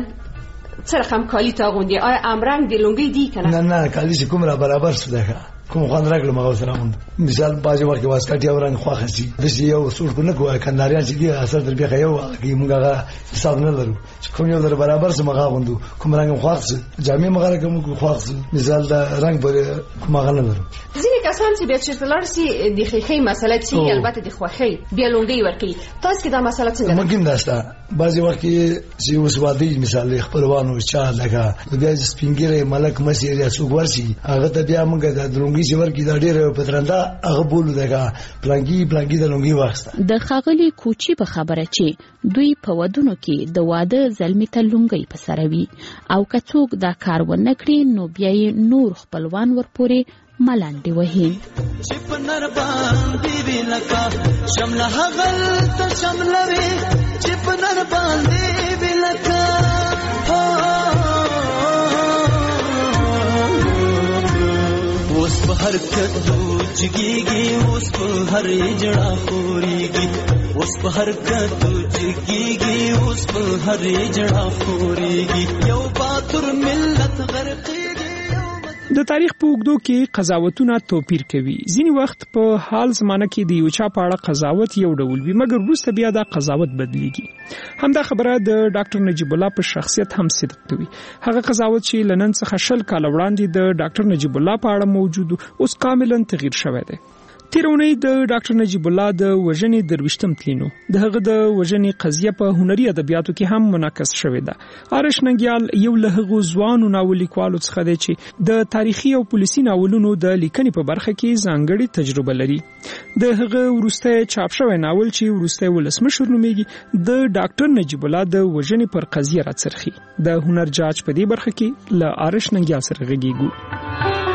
څه رقم کالی تاغوندي؟ آیا امرنګ دی لونګي دی کنه؟ نه نه کالی چې کوم را برابر سده کوم خوان راغلم هغه سره مونږ مثال باجه ورکه واسکټي اوران خواخه سي د شي یو سور کو نه کوه کنداریان چې دی اثر در بیا یو کی مونږ هغه حساب نه لرو چې کوم یو در برابر سم هغه غوندو کوم رنګ خواخه جامع مغره کوم خواخه مثال دا رنگ پر کوم هغه نه لرو. ځینې کسان چې بیا چې فلارسي د خېخې مسله چې البته د خوخې بیا لونګي ورکی تاسو کې دا مسله څنګه ده؟ ممکن داستا بعضی وخت چې اوس وادي مثال خپلوانو چا لگا بیا سپینګره ملک مسیر یا څوک ورشي هغه ته بیا موږ د لونګي چې ورکی دا ډېر پترنده هغه بولو دغه پلانګي پلانګي د لونګي واسطه. د خاغلی کوچی په خبره چې دوی په ودونو کې د واده زلمی ته لونګي په سر وي او که څوک دا کار ونه کړي نو بیا یې نور خپلوان ورپورې ملانډي وهي. چې په نر باندې ویلکا شمله هغل ته شملوي چې په نر باندې ویلکا اوس په هر کتو چګيږي اوس په هر جړه خوريږي اوس په هر کتو چګيږي اوس په هر جړه خوريږي یو باتور ملت غرقي. د تاریخ په اوږدو کې قضاوتونه توپیر کوي. ځینې وخت په حال زمانه کې د یو چا په اړه قضاوت یو ډول وي مګر وروسته بیا دا قضاوت بدلیږي. همدا خبره د ډاکټر نجیب الله په شخصیت هم صدق کوي. هغه قضاوت چې لنن څخه شل کال وړاندې د ډاکټر نجیب الله په اړه موجود اوس کاملا تغییر شوی دی. تیرونی د ډاکټر نجیب الله د وژنې درويشتم تلینو د هغه د وژنې قضیه په هنري ادبیاتو کې هم منعکس شوې ده. آرش ننګیال یو له هغو ځوانو ناوللیکوالو څخه دی چې د تاریخي او پولیسي ناولونو د لیکنې په برخه کې ځانګړې تجربه لري. د هغه وروسته چاپ شوی ناول چې وروسته ولسمشر نومیږي د ډاکټر نجیب الله د وژنې پر قضیه راڅرخي. د هنر جاج په دې برخه کې له آرش ننګیال سره غږیږو.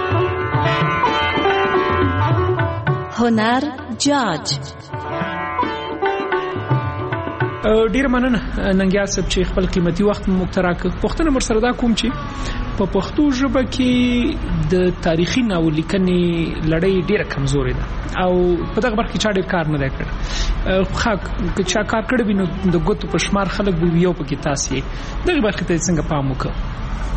هنر جاج. ډیر مننه ننګیال صاحب چې خپل قیمتي وخت مو تراک. پښتنه مرسره دا کوم چې په پښتو ژبه کې د تاریخي ناول لیکنې لړۍ ډیره کمزورې ده او په دغه برخه کې چا ډیر کار نه دی کړی. خو که چا کار کړی وي نو د ګوتو په شمار خلک به یو پکې تاسو یې دغه برخه ته څنګه پام وکړو؟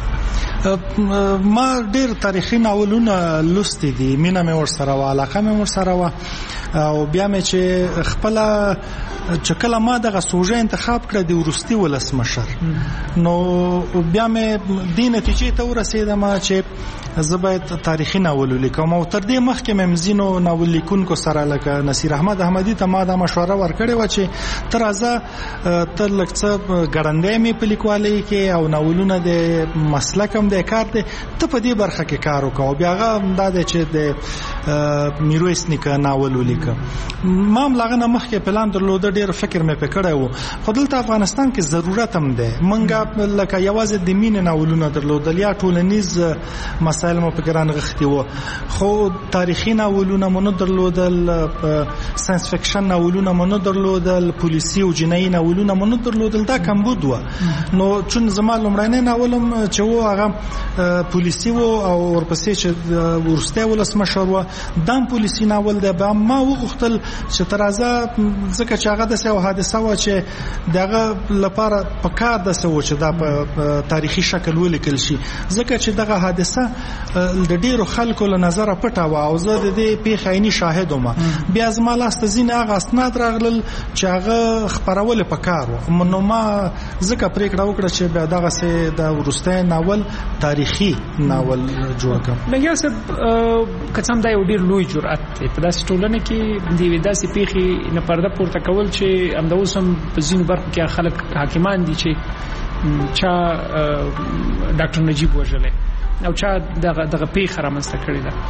ما ډیر تاریخي ناولونه لوستي دي، مینه مې ورسره و، علاقه مې ورسره و، او بیا مې چې خپل چې کله ما دغه سوژه انتخاب کړ د ورستي ولسمشر نو بیا مې د نتیجې ته ورسېدم چې زه باید تاریخي ناول ولیکم. او تر دې مخکې مې مزینو ناول لیکونکو سره لکه نصیر احمد احمدي ته ما دا مشوره ورکړې و چې تر ازه تر لږ څه ګړندې مې په لیکوالۍ کې او ناولونه د مسلک هم د کار دی ته په دې برخه کې کار وکړو. بیا هغه دا دی چې د میرویس نیکه ناول ولیکم. ما هم لاغه نه مخکې پلان درلود، ډیر فکر مې پکړی و، خو دلته افغانستان کې ضرورت هم دی. منګه لکه یوازې د مینې ناولونه درلودل یا ټولنیز مسایل مو پکې رانغښتي وو، خو تاریخي ناولونه مو نه درلودل، ساينس فکشن ناولونه مو نه درلودل، پولیسي او جنایي ناولونه مو نه درلودل. دا کمبود و. نو چون زما لومړنی ناولم چې و هغه پولیسي و او ورپسې چې ورسته ولسمشر و دام پولیسي ناول دی. به ما وغوښتل چې ترازه ځکه چې هغه د سیو حادثه و چې دغه لپاره په کار د سو چې دا په تاریخي شکل ولیکل شي، ځکه چې دغه حادثه د ډیرو خلکو له نظر پټه و او زه د دې پیښې عیني شاهد وم. بیا زما لاس ته ځینې هغه اسناد راغلل چې هغه خبرول په کار و. نو ما ځکه پریکړه وکړه چې بیا دغه سه د ورسته ناول تاریخي ناول جوړ کړم. نګیا صاحب کڅم دا یو ډیر لوی جرأت دی په داسې ټولنه کې دی داسې پیښې نه پرده پورته کول چې همدا اوس هم په ځینو برخو کې خلک حاکمان دي چې چا ډاکټر نجیب وژلی او چا دغه دغه پیښه رامنځته کړې ده.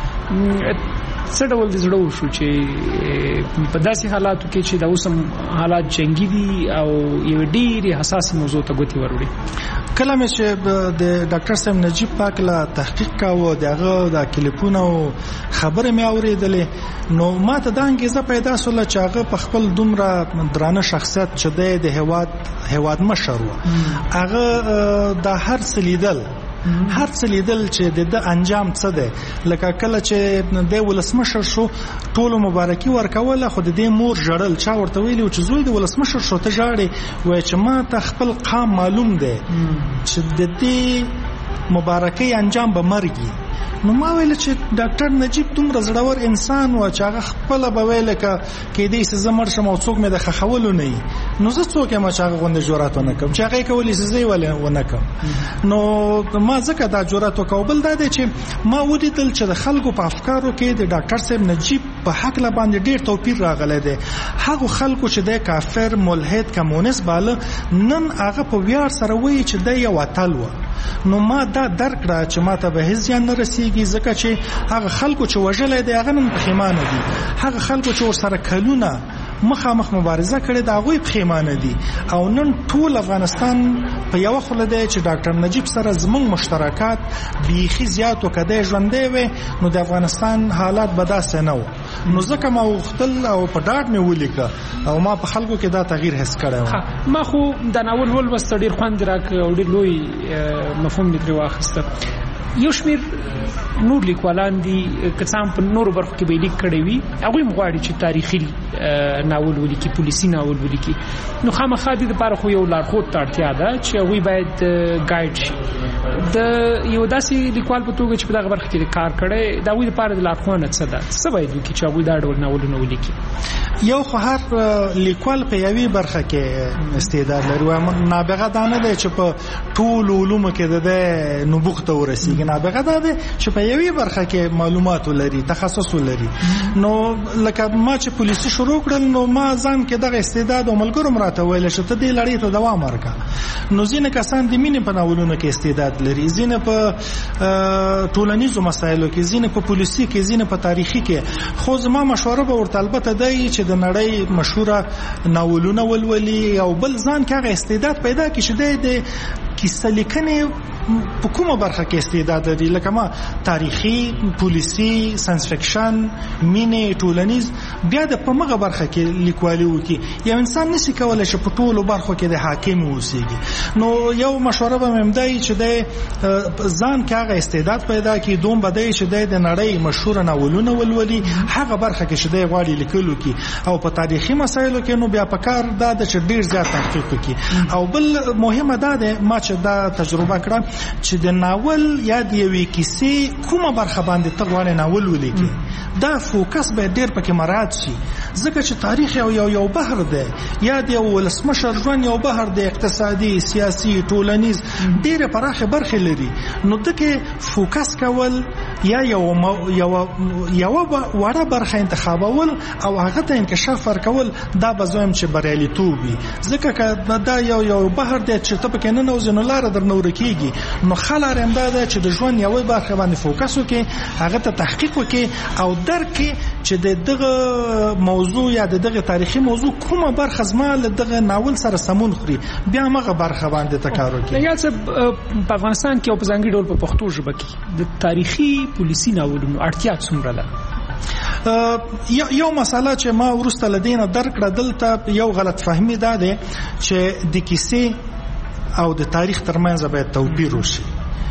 څه ډول د زړه وشو چې په داسې حالاتو کې چې د اوسم حالات جنگي دي او یو ډېر حساس موضوع ته ګوتې وروړي؟ کله مې چې د ډاکټر صاحب نجیب پاک لا تحقیق کاوه دغه د کلیپونو خبره مې اورېدلې، نو ما ته دا انګیزه پیدا شوله چې هغه په خپل دومره درانه شخصیت چې د هواد هواد مشر و، هغه د هر څه لیدل هر څه لیدل چې د انجام څه ده. لکه کله چې د ولسمشر شو ټول مبارکي ورکوله، خو د دې مور جړل چا ورته ویلو چې زوی د ولسمشر شو ته جاړي وای چې ما ته خپل قام معلوم دی چې د دې مبارکي انجام به مرګي. نو ما ویل چې ډاکټر نجیب دومره زړور انسان و چې هغه خپل به ویل کې دې څه زمر شم او څوک مې د خخولو نه، نو زه څوک ما چې هغه غونډه جوړات ونه کوم چې هغه کولی زې ولې ونه کوم. نو ما ځکه دا جوړات وکوبل دا دی چې ما ودیدل چې د خلکو په افکارو کې د ډاکټر صاحب نجیب په حق لا باندې ډیر توپیر راغلی دی. هغه خلکو چې د کافر ملحد کمونیست باله نن هغه په ویار سره وایي چې د یو اتل و. نو ما دا درک را چې ما ته به هیڅ ځان نه رسیږي، ځکه چې هغه خلکو چې وژلې دی هغه نن پښیمانه دي، هغه خلکو چې ورسره کلونه مخامخ مبارزه کړې دا غوي پښیمانه دي. او نن ټول افغانستان په یو خله دی چې ډاکټر نجیب سره زموږ مشترکات بیخي زیات وکړي ژوندې وي، نو د افغانستان حالات به داسې نه و. نو ځکه ما وختل او په ډاډ مې ولیکه او ما په خلکو کې دا تغییر حس کړی. ما خو د ناول ول وست ډیر خوند راک او ډیر لوی مفهوم دې واخیسته. یو شمیر نور لیکوالان دي کسان په نورو برخو کې به لیک کړي وي، هغه مغواړي چې تاریخي ناول ولیکي، پولیسي ناول ولیکي. نو خامخا دې لپاره خو یو لارښود ته اړتیا ده چې هغه باید ګایډ شي. د یو داسې لیکوال په توګه چې په دغه برخه کې کار کړی دا وی لپاره د لارښوونه څه ده څه باید وکړي چې هغوی دا ډول ناولونه ولیکي؟ یو خو هر لیکوال په یوې برخه کې استعداد لري او نابغه دا نه دی چې په ټول علومو کې د نبوغ ته ورسیږي. نابغه دا دی چې په یوې برخه کې معلومات لري، تخصص لري. نو لکه ما چې پولیسي شروع کړل نو ما ځان کې دغه استعداد او ملګرو مراته ویل چې ته دې لړۍ ته دوام ورکړه. نو ځینې کسان د مینې په ناولونو کې استعداد لري، ځینې په ټولنیزو مسایلو کې، ځینې په پولیسي کې، ځینې په تاریخي کې. خو زما مشوره به ورته البته دی چې د نړۍ مشهوره ناولونه ولولي او بل ځان کې هغه استعداد پیدا کړي چې د کیسه لیکنې په کومه برخه کې استعداد لري. لکه ما تاریخي، پولیسي، ساينس فکشن، مینه، ټولنیز، بیا د په مغه برخه کې لیکوالي وکي. یو انسان نشي کولای چې په ټولو برخو کې د حاکم اوسېږي. نو یو مشوره به مې مدای چې د ځان کې هغه استعداد پیدا کړي، دوم بدای چې د نړۍ مشهور ناولونه ولولي، هغه برخه کې چې د غواړي لیکلو کې. او په تاریخي مسایلو کې نو بیا په کار دا د ډیر زیات تحقیق وکړي. او بل مهمه دا ده ما چې دا تجربه کړم چې د ناول یا د یوې کیسې کومه برخه باندې ته غواړې ناول ولیکې، دا فوکس به ډېر پکې مراعات شي. ځکه چې تاریخ یو یو یو بحر دی، یا د یو ولسمشر ژوند یو بحر دی، اقتصادي، سیاسي، ټولنیز، ډېرې پراخې برخې لري. نو دغه فوکس کول یا یو یو یو وړه برخه انتخابول او هغه ته انکشاف ورکول، دا به زویم چې بریالیتوب وي. ځکه دا یو یو بحر دی چې ته پکې نه نوځې نو لاره در نه ورکېږي. نو خلار امدا ده چې د ژوند یوې برخه باندې فوکس وکړي، هغه ته تحقیق وکړي او درک کړي چې دغه موضوع یا دغه تاریخي موضوع کومه برخه زما له دغه ناول سره سمون خوري، بیا هغه برخه باندې تکار وکړي. یا څه په افغانستان کې او په ځانګړي ډول په پښتو ژبه کې د تاریخي پولیسي ناولونو اړتیا څومره ده؟ یو مسله چې ما ورسته لدینه درکړه دلته یو غلط فهمي ده ده چې د کیسې او د تاریخ ترمنځ باید توپیر وشي.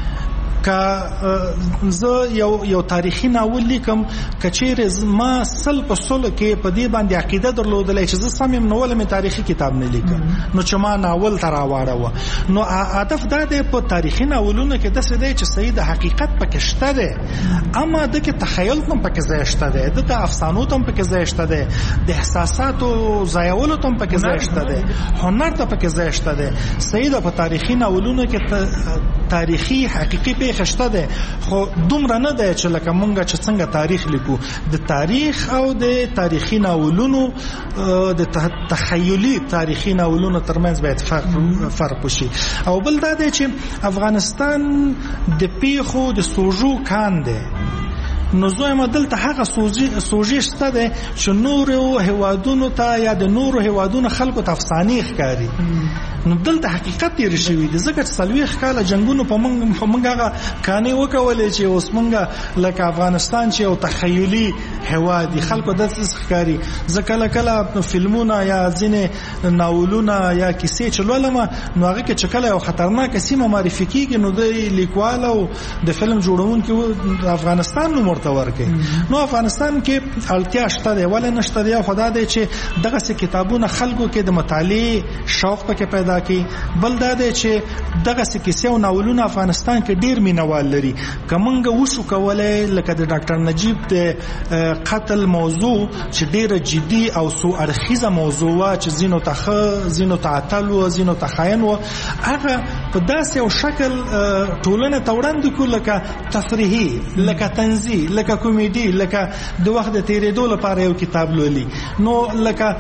که زه یو یو تاریخي ناول لیکم، کچېرې ما سل په سل کې په دې باندې عقیده درلودلای چې زه سم یم نو ولې مې تاریخي کتاب نه لیکم، نو چې ما ناول تر راوړاوه. نو هدف دا دی په تاریخي ناولونو کې داسې دی چې صحیح د حقیقت پکې شته دی، اما دغه تخیل هم پکې ځای شته دی، دغه افسانو هم پکې ځای شته دی، د احساساتو ځایولو هم پکې ځای شته دی، هنر ته پکې ځای شته دی. صحیح د په تاریخي ناولونو کې تاریخي حقیقي خشته ده، خو دومره نه ده چې لکه مونږه چې څنګه تاریخ لیکو. د تاریخ او د تاریخي ناولونو د تخیلی تاریخي ناولونو ترمنځ باید فرق فرق وشي. او بل دا ده چې افغانستان د پیښو د سوژو کان ده. نو زویم دلته هغه سوژې شته ده چې نورو هیوادونو ته یا د نورو هیوادونو خلکو ته افسانې ښکاري. نو دلته حقیقت تیر شوی دی، ځکه چې څلوېښت کاله جنګونو په موږ په موږ هغه کانې وکولې چې اوس موږ لکه افغانستان چې یو تخیلي هیواد دی، خلکو داسې ښکاري. ځکه کله کله فلمونه یا ځینې ناولونه یا کیسې چې لولم نو هغه کې چې کله یو خطرناکه سیمه معرفي کېږي نو د لیکوال او د فلم جوړونکي افغانستان نوم ورته ورکوي. نو افغانستان کې اړتیا شته دی، ولې نشته دی؟ خدا دی چې دغسې کتابونه خلکو کې د مطالعې شوق پکې پیدا کی. بل دا دی چې دغه کیسې او ناولونه افغانستان کې ډیر مینوال لري. کومنګ وشو کولای لکه د ډاکټر نجیب د قتل موضوع چې ډیره جدي او سو اړخیزه موضوع وا چې زینو تخ زینو تعطل او زینو تخاین و هغه په داسې او شکل ټولنه توړاندې کو لکه تفریحي، لکه تنزیه، لکه کامیډي، لکه د وخت د تیرېدو لپاره یو کتاب لولي. نو لکه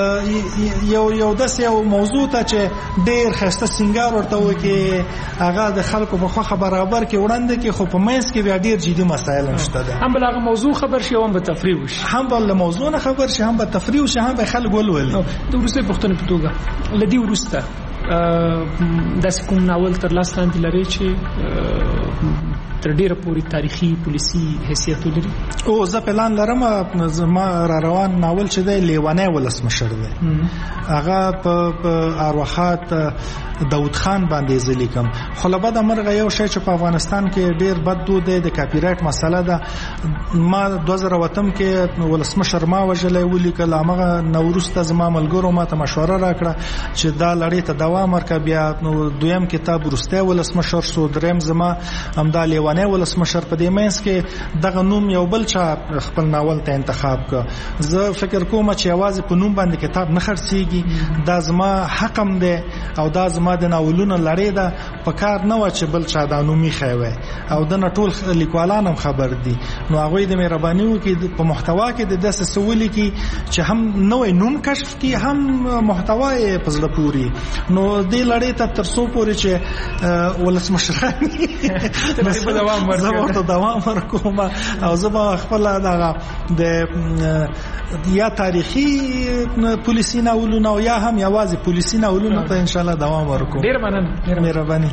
یو یو داسې یو موضوع ته چې ډیر خسته سنگار ورته وکي هغه د خلکو په خو برابر کې وړاندې کې، خو په مېز کې بیا ډیر جدي مسایل نشته ده. هم بل هغه موضوع خبر شي، هم به تفریح وشي، هم بل موضوع نه خبر شي، هم به تفریح وشي، هم به خلک ولولي. د ورسته پښتنې په توګه لدی ورسته د کوم ناول تر لاس لاندې لري چې تر ډیره پورې تاریخي پولیسي حیثیت لري. او زه پلان لرم زما را روان ناول چې دی لیوانی ولسمشر دی هغه په ارواخات داود خان باندې زه لیکم. خو له بده مرغه یو شی چې په افغانستان کې ډیر بد دود دی د کاپی رایټ مسله ده. ما دوه زره وتم کې ولسمشر ما وجلی ولیکل هغه نوروسته زما ملګرو ما ته مشوره راکړه چې دا لړۍ ته دوام ورکړه. بیا دویم کتاب وروستی ولسمشر سو دریم زما همدا لیوانی ولسمشر په دې منځ کې دغه نوم یو بل چا خپل ناول ته انتخاب کړ. زه فکر کوم چې یوازې په نوم باندې کتاب نه خرڅېږي دا زما حقم دی او دا زما د ناولونو لړۍ ده په کار نه و چې بل چا دا نومي خیوي او د ټول لیکوالان هم خبر دي نو هغه د مهرباني وکړي په محتوا کې د داسې سوالي کې چې هم نوې نوم کشف کی هم محتوا یې په زړه پوري نو دې لړۍ ته تر څو پورې چې ولسمشرانی په دوام ورکړي دوام ورکوم او زما خپل دغه د یا تاریخي پولیسي ناولونه او یا هم یوازې پولیسي ناولونه ته ان شاء الله دوام ورکوم. ډیر مننه. ډیر مهرباني.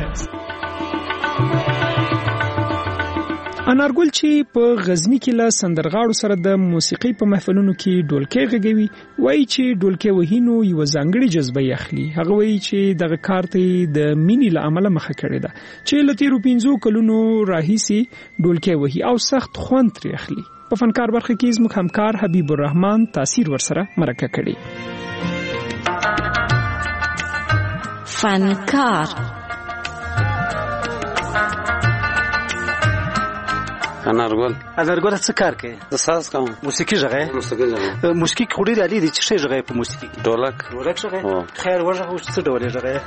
انارګل چې په غزنی کې له سندرغاړو سره د موسیقي په محفلونو کې ډولکې غږوي وایي چې ډولکې وهینو یو ځانګړي جذبه اخلي. هغه وایي چې دغه کار ته د مینې له امله مخه کړې ده چې له تیرو پنځو کلونو راهیسي ډولکې وهي او سخت خوند ترې اخلي. په فنکار برخه کې زموږ همکار حبیب الرحمن تاثیر ورسره مرکه کړي. فنکار انارګل انارګل څه کار کوي؟ د ساز کوم. موسیقي ژغه؟ موسیقي ژغه. موسیقي خوري علي دي چې ژغه په موسیقي کې؟ ډولک. ډولک ژغه؟ خیر ورغه اوس څه ډول ژغه؟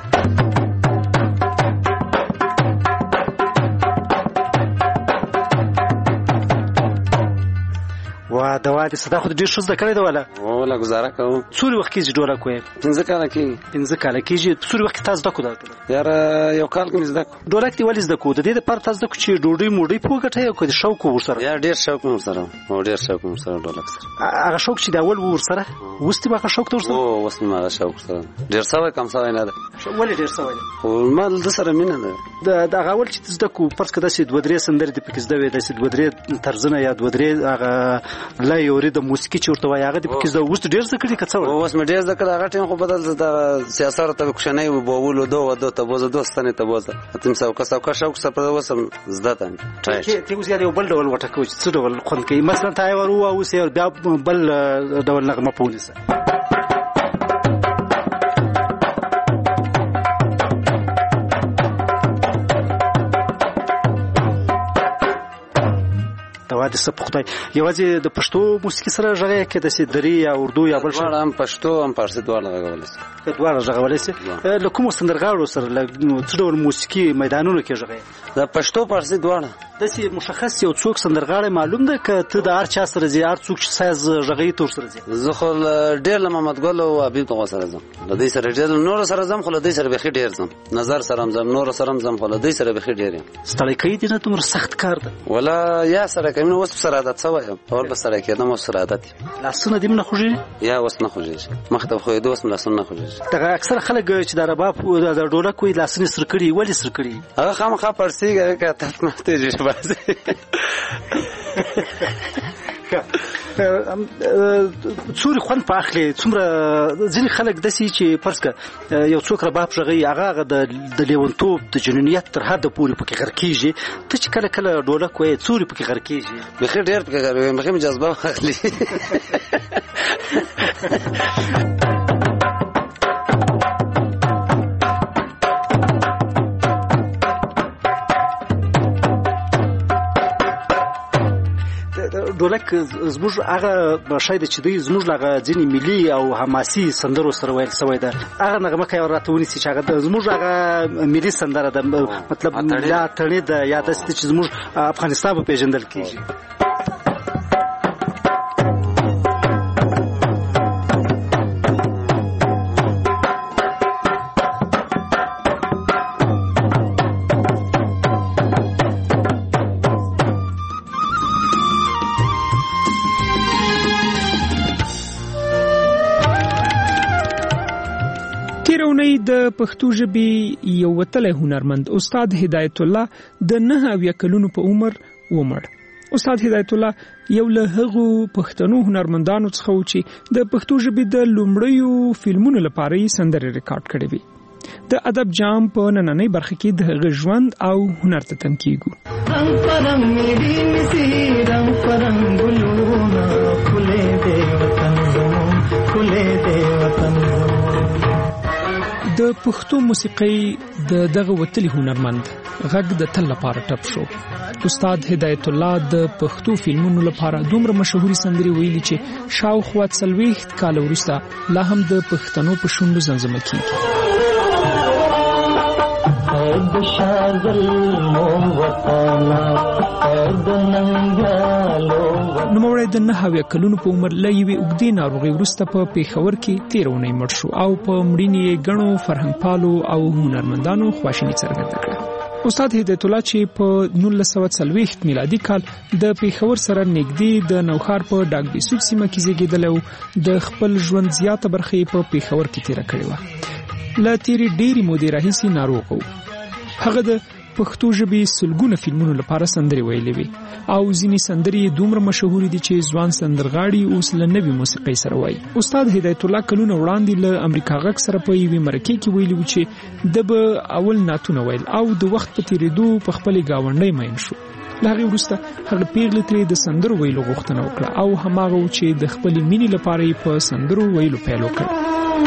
وا دا وادي صدا خو ډیر شوز د کړی دا ولا ولا گزاره کوم. څوري وخت کې جوړه کوي؟ پنځه کاله کې. پنځه کاله کې څوري وخت تاسو د کو دا یار یو کال کې زده کو. ډولک دی ولې زده کو؟ د دې لپاره تاسو د کو چې ډوډۍ موډۍ پوګټه یو کو شوق ورسره. یا ډیر شوق ورسره. او ډیر شوق ورسره ډولک سره. هغه شوق چې دا اول ورسره وستي هغه شوق ورسره. او وستي ما شوق سره. ډیر سوي کم سوي نه ده. ولې ډیر سوي؟ او ما د سره مینه ده. د هغه اول چې زده کو پرڅ کده سي دوه درې سندرې د پکې زده وې د سي دوه درې طرزونه یا دوه درې هغه لا یوري د موسیقي چورته وای هغه د پکې زده وست ډیر ذکر کړي کڅو. اوس مې ډیر ذکر هغه ټیم خو بدل د سیاست ته کوښنۍ و بوولو دوه دوه ته بوزه دوستانه ته بوزه اتم ساو کا ساو کا شوق سره وسم زده ته ټای ته اوس یو بل ډول وټکو چې څه ډول خوند کوي مثلا تای ورو او سیر بیا بل ډول نغمه پولیسه. د سپختای یوازې د پښتو موسیقي سره ژغه کې د سیدری یا اردو یا بل څه هم پښتو هم فارسی دواړه غوړل شي. دواړه غوړل شي. له کوم سندرغاړو سره له څه ډول موسیقي میدانونو کې ژغه؟ د پښتو فارسی دواړه. د سي مشخص یو څوک سندرغاړي معلوم ده ک ته د هر چا سره زی هر څوک چې ساز ژغې تور سره زی. زه خو ډېر له محمد ګل او حبیب تو سره زم. د دې سره ډېر نور سره زم خو د دې سره به ډېر زم. نظر سره زم نور سره زم خو د دې سره به ډېر یم. ستړی کوي دي نه تمر سخت کار ده. ولا یا سره کوم نو وس سره عادت سوی اول به سره کېدم او سره عادت. لاسونه دې نه خوږي؟ یا وس نه خوږي. مخته خو دې وس لاسونه نه خوږي. دا اکثر خلک چې د رباب د ډوله کوي لاسونه سر کړي ولی سر کړي؟ هغه خامخا پرسیږي که تاسو نه ته جوړ باسي. څوري خوند په اخلي څومره ځینې خلک دسي چې فرض ک یو څوک رباب ژغي هغه د لیونتوب د جنونیت تر حد پورې پکې غر کیږي ته چې کله کله ډوله کوي څوري پکې غر کیږي بخیر ډیر پکې غر مخه جذبه اخلي. ډولک زموږ هغه شاید چې دی زموږ لغه ځینې ملي او حماسي سندرو سره ویل شوی ده هغه نغمه کوي راته ونیسي چې هغه زموږ هغه ملي سندره ده مطلب لا تړي ده یا د چې زموږ افغانستان په پیژندل کیږي. اونۍ د پښتو ژبې یو وتلی هنرمند استاد هدایت الله د نه اویا کلونو په عمر ومړ. استاد هدایت الله یو له هغو پښتنو هنرمندانو څخه و چې د پښتو ژبې د لومړیو فلمونو لپاره یې سندرې ریکارډ کړې وې. د ادب جام په نننۍ برخه کې د هغه ژوند او هنر ته تم کیږو. رنگ پرنگ میری نسی رنگ پرنگ گلونا کھلے دے وطن زمون کھلے دے وطن زمون. د پښتو موسیقۍ د دغه وتلی هنرمند غږ د تل لپاره ټپ شو. استاد هدایت الله د پښتو فلمونو لپاره دومره مشهوري سندرې ویلي چې شاوخوا څلوېښت کاله وروسته لا هم د پښتنو په شونډو زمزمه کیږي. نوموړی د نهه اویا کلونو په عمر له یوې اوږدې ناروغۍ وروسته په پېښور کې تېره اونۍ مړ شو او په مړینې یې ګڼو فرهنګپالو او هنرمندانو خواشیني څرګنده کړه. استاد هدایت الله چې په نولس سوه څلوېښت میلادي کال د پېښور سره نږدې د نوښار په ډاک بېسود سیمه کې زیږېدلی و، د خپل ژوند زیاته برخه یې په پېښور کې تېره کړې وه. له تېرې ډېرې مودې راهیسې ناروغ و. هغه د پښتو ژبې سلګونه فلمونو لپاره سندرې ویلې وې او ځینې سندرې دومره مشهورې دي چې ځوان سندرغاړي اوس له نوې موسیقۍ سره وایي. استاد هدایت الله کلونه وړاندې له امریکا غږ سره په یوې مرکې کې ویلي و چې د به اول نعتونه ویل او د وخت په تېرېدو په خپلې ګاونډۍ مین شو. له هغې وروسته هغه پیغلې ترې د سندرو ویلو غوښتنه وکړه او هماغه و چې د خپلې مینې لپاره یې په سندرو ویلو پیل وکړ.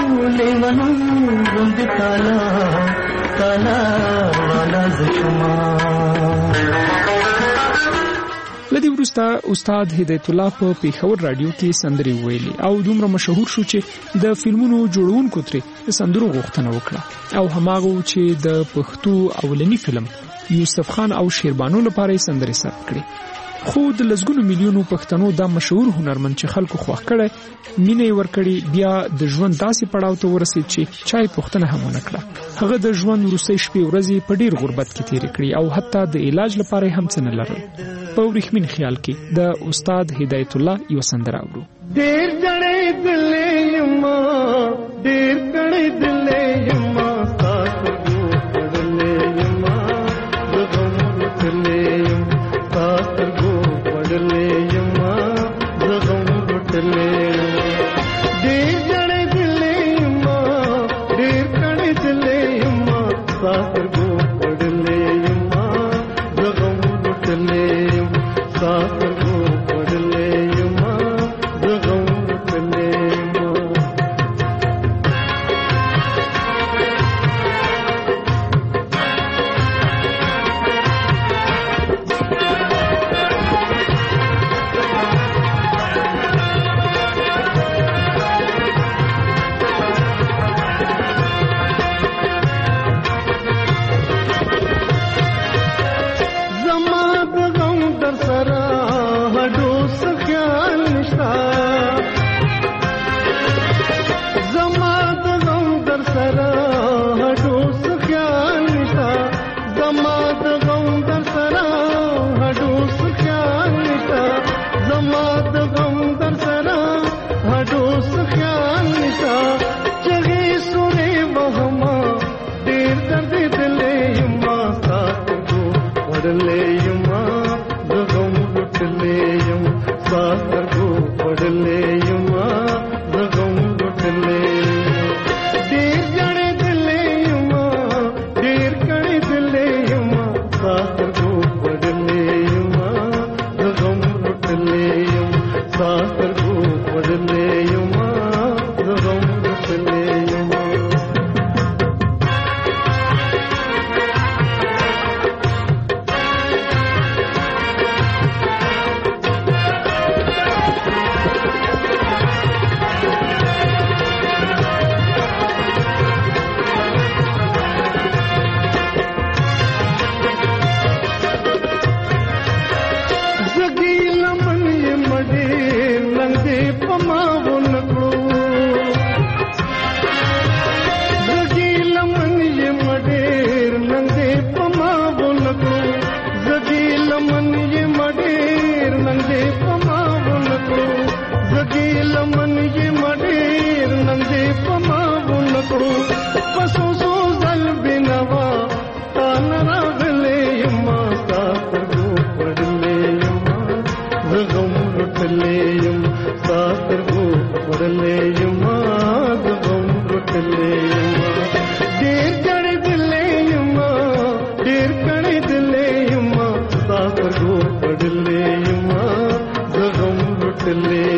لدی وروسته استاد هدایت الله په پېښور رادیو کې سندرې ویلي او دومره مشهور شو چې د فلمونو جوړونکو ترې د سندرو غوښتنه وکړه او هماغه چې د پښتو اولنی فلم یوسف خان او شیربانو لپاره یې سندرې ثبت کړې. خو د لسګونو میلیونو پښتنو دا مشهور هنرمند چې خلکو خوښ کړی مینه یې ورکړي بیا د ژوند داسې پړاو ته ورسېد چې چا یې پوښتنه هم ونه کړه. هغه د ژوند وروستۍ شپې ورځې په ډېر غربت کې تېرې کړې او حتی د علاج لپاره یې هم څه نه لرل. په وریښمین خیال کې د استاد هدایت الله یوه سندره اورو. ډېر جړې دلې یما ډېر کړې دلې یما تاسو ګوړلې یما زغم وټلې یم تاسو ګوړلې یما زغم وټلې ډېر جړې دلې یما ډېر کړې دلې یما تاسو ګوړلې یما زغم وټلې یم تاسو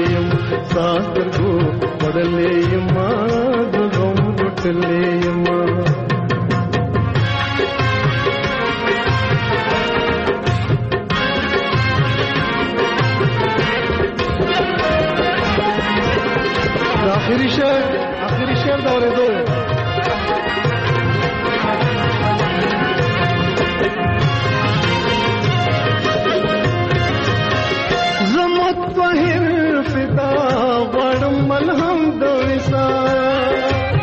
یم ساترګو وړلې یم د غم وټلې یم آخری شعر آخری شعر دا اورېدو زمت طاهر فدا غړم ملهم د وصال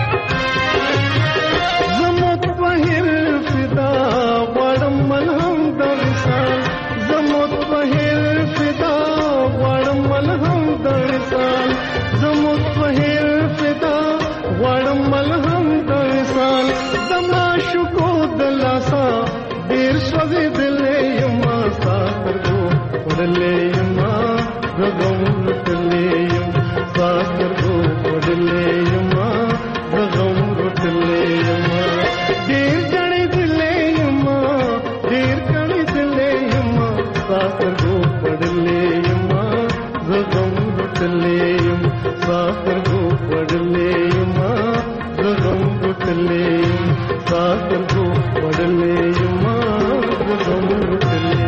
زمت طاهر فدا غړم ملهم د وصال زمت طاهر فدا غړم ملهم د وصال زمت طاهر فدا غړم ملهم د وصال زما شکو دلاسا ډیر سوځي دلې یما ساترګو وړلې یما غغم وټلې یم ساترګو وړلې یما غغم وټلې یما ډیر کړي دلې یما ډیر کړي دلې یما ساترګو وړلې یما غغم وټلې یم ساترګو وړلې یما غغم وټلې یم ساترګو وړلې یما غغم وټلې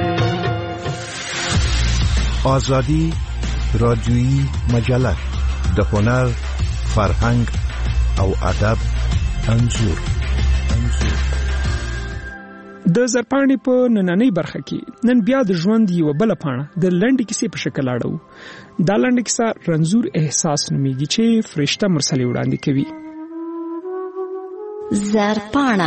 آزادی رادیویی مجله د هنر، فرهنګ او ادب انځور د زرپاڼې په نننۍ برخه کې نن بیا د ژوند یو بل پاڼه د لنډې کیسې په شکل اړو. دا لنډه کیسه رنځور احساس نومیږي چې فرشته مرسلې وړاندې کوي. زرپاڼه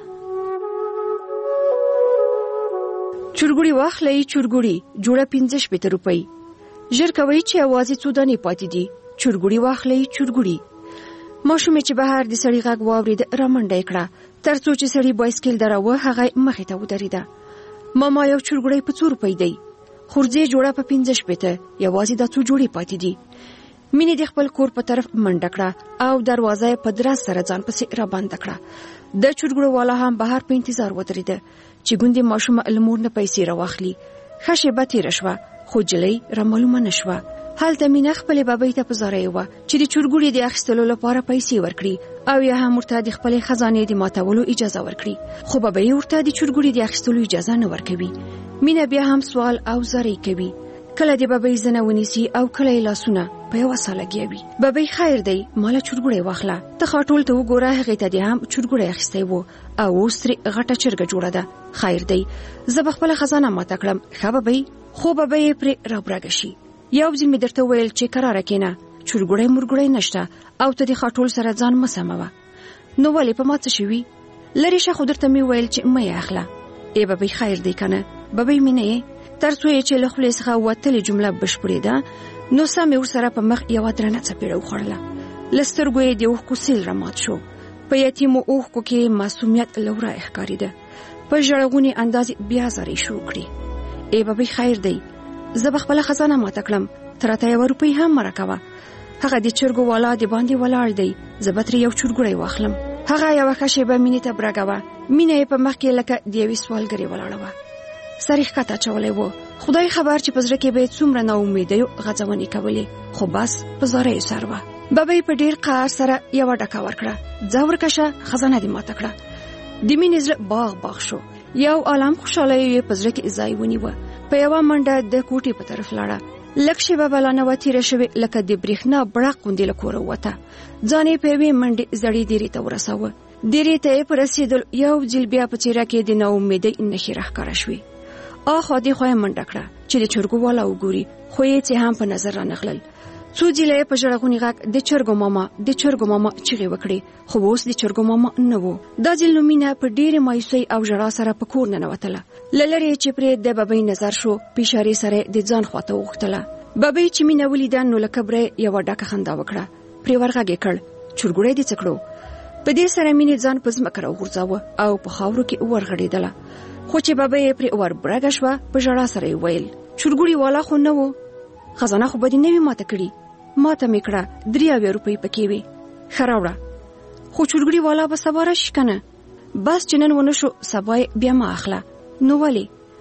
چورګوړي واخلې چورګوړي جوړه پنځه شپېته روپۍ ژر کوي چې اوازې څو دانې پاتې دي. چورګوړي واخلې چورګوړي ماشوم چې بهر د سړي غږ واورید رامنډه کړه ترڅو چې سړي بایسکل دراوه هغه مخې ته ودرېده. ماما یو چورګوړی په څو روپۍ دی خورځې جوړه په پنځه شپېته یوازې دا څو جوړې پاتې دي. مینې د خپل کور په طرف منډه کړه او دروازه په دراز سره ځان پسې را بند کړه. د چورګوړو والا هم بهر په انتظار ودرېده چې ګوندې ماشوم المور نه پیسې راواخلي. ښه شېبه تېره شوه خو جلۍ را معلومه نه شوه. هلته مینه خپلې بابۍ ته په زاریو وه چې د چورګوړي د اخیستلو لپاره پیسې ورکړي او یا هم ورته د خپلې خزانې د ماتولو اجازه ورکړي، خو بابۍ ورته د چورګوړي د اخیستلو اجازه نه ورکوي. مینه بیا هم سوال او زاری کوي. کله د بابۍ زنه ونیسي او کله یې لاسونه په یوه سا لګیوي. بابۍ خیر دی ماله چورګوړی واخله، ته خاټول ته وګوره هغې ته دې هم چورګوړی اخیستی و او اوس ترې غټه چرګه جوړه ده. خیر دی زه به خپله خزانه ماته کړم. ښه بابۍ. خو بابۍ یې پرې رابرګه شي. یو ځل مې درته ویل چې کراره کېنه چورګوړی مرګوړی نشته او ته د خاټول سره ځان مه سموه. نو ولې په ما څه شوي؟ لرې شه خو درته مې ویل چې مه یې اخله. ای بابۍ خیر دی که نه؟ بابۍ مې نه یې تر څو یې چې له خولې څخه وتلې جمله بشپړېده نو سم یې ورسره په مخ یوه درنه څپېړه وخوړله. له سترګو یې د اوښکو سیل رامات شو. په یتیمو اوښکو کې معصومیت له ورایه ښکارېده. په ژړغونې انداز بیا زارۍ شروع کړې. ای بابۍ خیر دی زه به خپله خزانه ماته کړم، ته راته یوه روپۍ هم مه راکوه. هغه د چرګو والا د باندې ولاړ دی، زه به ترې یو چورګوړی واخلم. هغه یوه ښه شېبه مینې ته برګوه. مینه یې په مخ کې لکه د یوې سوالګرې ولاړه وه. سر یې ښکته اچولی و. خدای خبر چې په زړه کې به یې څومره ناامیدیو غځونې کولې، خو بس په زاریو سر وه. بابۍ په ډېر قهر سره یوه ډکه ورکړه. ځه ورکشه خزانه دې ماته کړه. د مینې زړه باغ باغ شو. یو عالم خوشحالۍ یې په زړه کې ځای ونیوه. په یوه منډه د کوټې په طرف لاړه. لږ شېبه بلا نه وه تېره شوې لکه د برېښنا بړق غوندې له کوره ووته. ځان یې په یوې منډې زړې دیرې ته ورساوه. دیرې ته یې په رسېدل یو ځل بیا په څېره کې د ناامیدۍ نښې راښکاره شوې. اخوا دېخوا یې منډه کړه چې د چرګو والا وګوري، خو یې څه هم په نظر رانغلل. څو ځله یې په ژړغوني غږ د چرګو ماما د چرګو ماما چیغې وکړې، خو اوس د چرګو ماما نه و. دا ځل نو مینه په ډېرې مایوسۍ او ژړا سره په کور ننوتله. له لرې چې پرې د بابۍ نظر شو په اشارې سره د ځان خواته وغوښتله. بابۍ چې مینه ولیده نو له کبره یوه ډکه خندا وکړه. پرې ورغږ یې کړ چورګوړی دې څه کړو؟ په دې سره مینې ځان په ځمکه راوغورځاوه او په خاورو کې ورغړېدله. خو چې بابۍ یې پرې وربرګه شوه په ژړا سره یې ویل چورګوړي والا خو نه و، خزانه خو به دې نه وي ماته کړي. ماته مې کړه درې اویا روپۍ پکې وې. ښه راوړه. خو چورګوړي والا به سبا راشي که نه؟ بس چې نن ونه شو سبا یې بیا مه اخله. نو ولې؟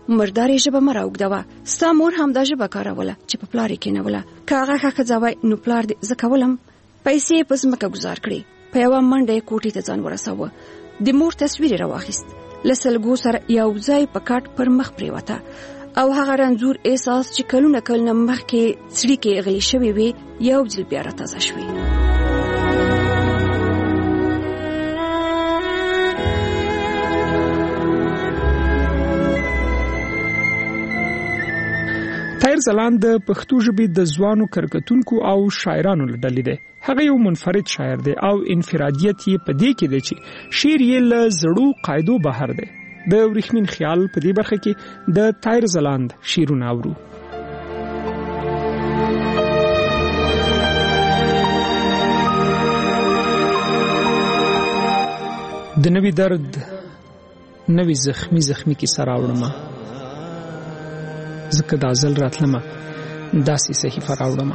مردارې ژبه مه راوږدوه. ستا مور هم دا ژبه کاروله چې په پلار یې کېنوله. که هغه ښه ښځه وای نو پلار دې زه کولم. پیسې یې په ځمکه ګزار کړې. په یوه منډه یې کوټې ته ځان ورساوه. د مور تصویر یې راواخیست. له سلګو سره یو ځای په کاټ پر مخ پرېوته او هغه رنځور احساس چې کلونه کلونه مخکې څړیکې غلي شوې وې یو ځل بیا راتازه شوې. طاهر ځلاند د پښتو ژبې د ځوانو کرکټونکو او شاعرانو له ډلې دی. هغه یو منفرد شاعر دی او انفرادیت یې په دې کې دی چې شعر یې له زړو قاعدو بهر دی. د ورېښمین خیال په دې برخه کې د طاهر ځلاند شعرونه اورو. د نوي درد نوي زخمی زخمی کې سره راوړم زکه د ازل راتلمه داسې صحیفه راوړم.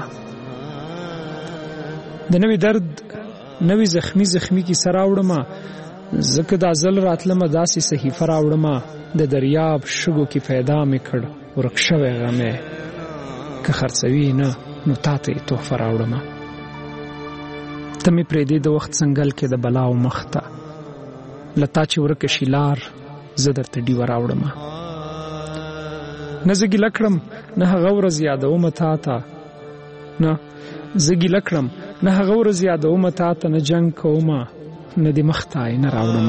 د نوي درد نوي زخمی زخمی کې سره راوړم زکه د ازل راتلمه داسې صحیفه راوړم. د دریاب شګو کې پیدا مې کړ ورک شوی غمه که خرڅوي نه نو تاته تحفه راوړم. ته مې پرېږدې د وخت څنګل کې د بلاو مخته لتا چې ورکه شیلار زه درته ډیوه راوړم. نه زه ګیله کړم نه هغه ورځ یادومه تا ته نه زه ګیله کړم نه هغه ورځ یادومه تا ته نه جنګ کومه نه دې مخته آینه راوړم.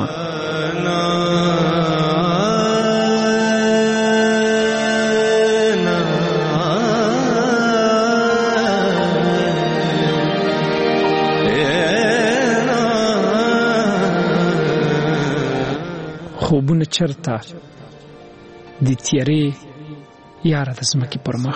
خوبونه چرته د تیارې یاره د ځمکې پر مخ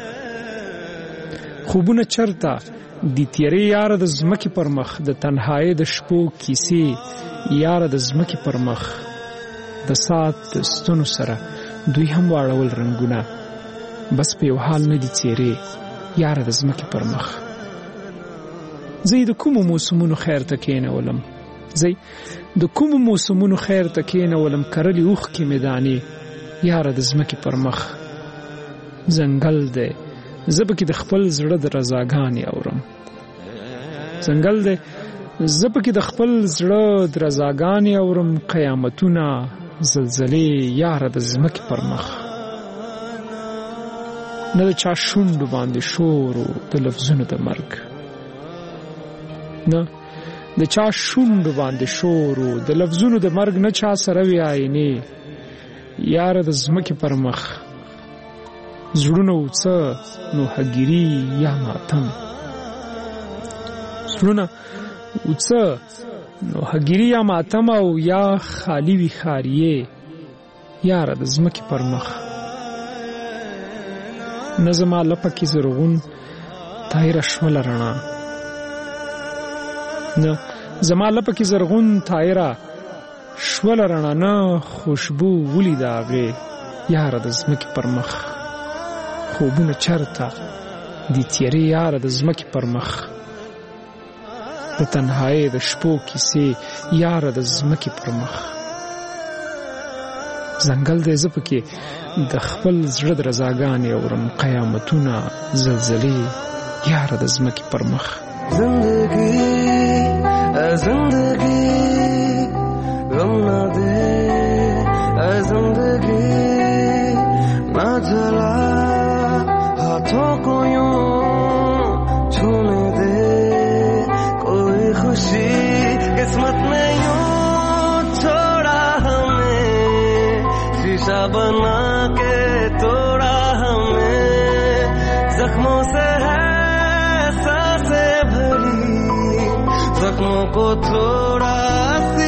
خوبونه چرته د تیارې یاره د ځمکې پر مخ د تنهایی د شپو کیسې یاره د ځمکې پر مخ د سات د ستونو سره دوی هم واړول رنګونه بس په یو حال نه دي څیرې یاره د ځمکې پر مخ. زه د کومو موسمونو خیر ته کېنولم زه د کومو موسمونو خیر ته کېنولم کرلې اوښکې مې دانې یاره د ځمکې پر مخ. ځنګل دی زه پکې د خپل زړه د رضاګانې اورم ځنګل دی زه پکې د خپل زړه د رضاګانې اورم قیامتونه زلزلې یاره د ځمکې پر مخ. نه د چا شونډو باندې شور و د لفظونو د مرګ نه د چا شونډو باندې شور و د لفظونو د مرګ نه چا سره وي آینې یاره د ځمکې پر مخ. زړونه وڅه نو هګیري یا ماتم زړونه وڅه نو هګیري یا ماتم او یا خالی وي ښاریې یاره د ځمکې پر مخ. نه زما لپه کې زرغون طاهره شوله رڼا نه زما لپه کې زرغون طاهره شوله رڼا نه خوشبو ولیده هغې یاره د ځمکې پر مخ. خوبونه چرته د تیارې یاره د ځمکې پر مخ د تنهایی د شپو کیسې یاره د ځمکې پر مخ. ځنګل دی زه پکې د خپل زړه د رضاګانې اورم قیامتونه زلزلې یاره د ځمکې پر مخ. زندگی زندگی غم نہ دے زندگی نہ جلا ہاتھوں کو یوں چھونے دے کوئی خوشی قسمت نے یوں چھوڑا ہمیں شیشہ بنا کے توڑا ہمیں زخموں سے ہے سانسیں بھری زخموں کو تھوڑا سی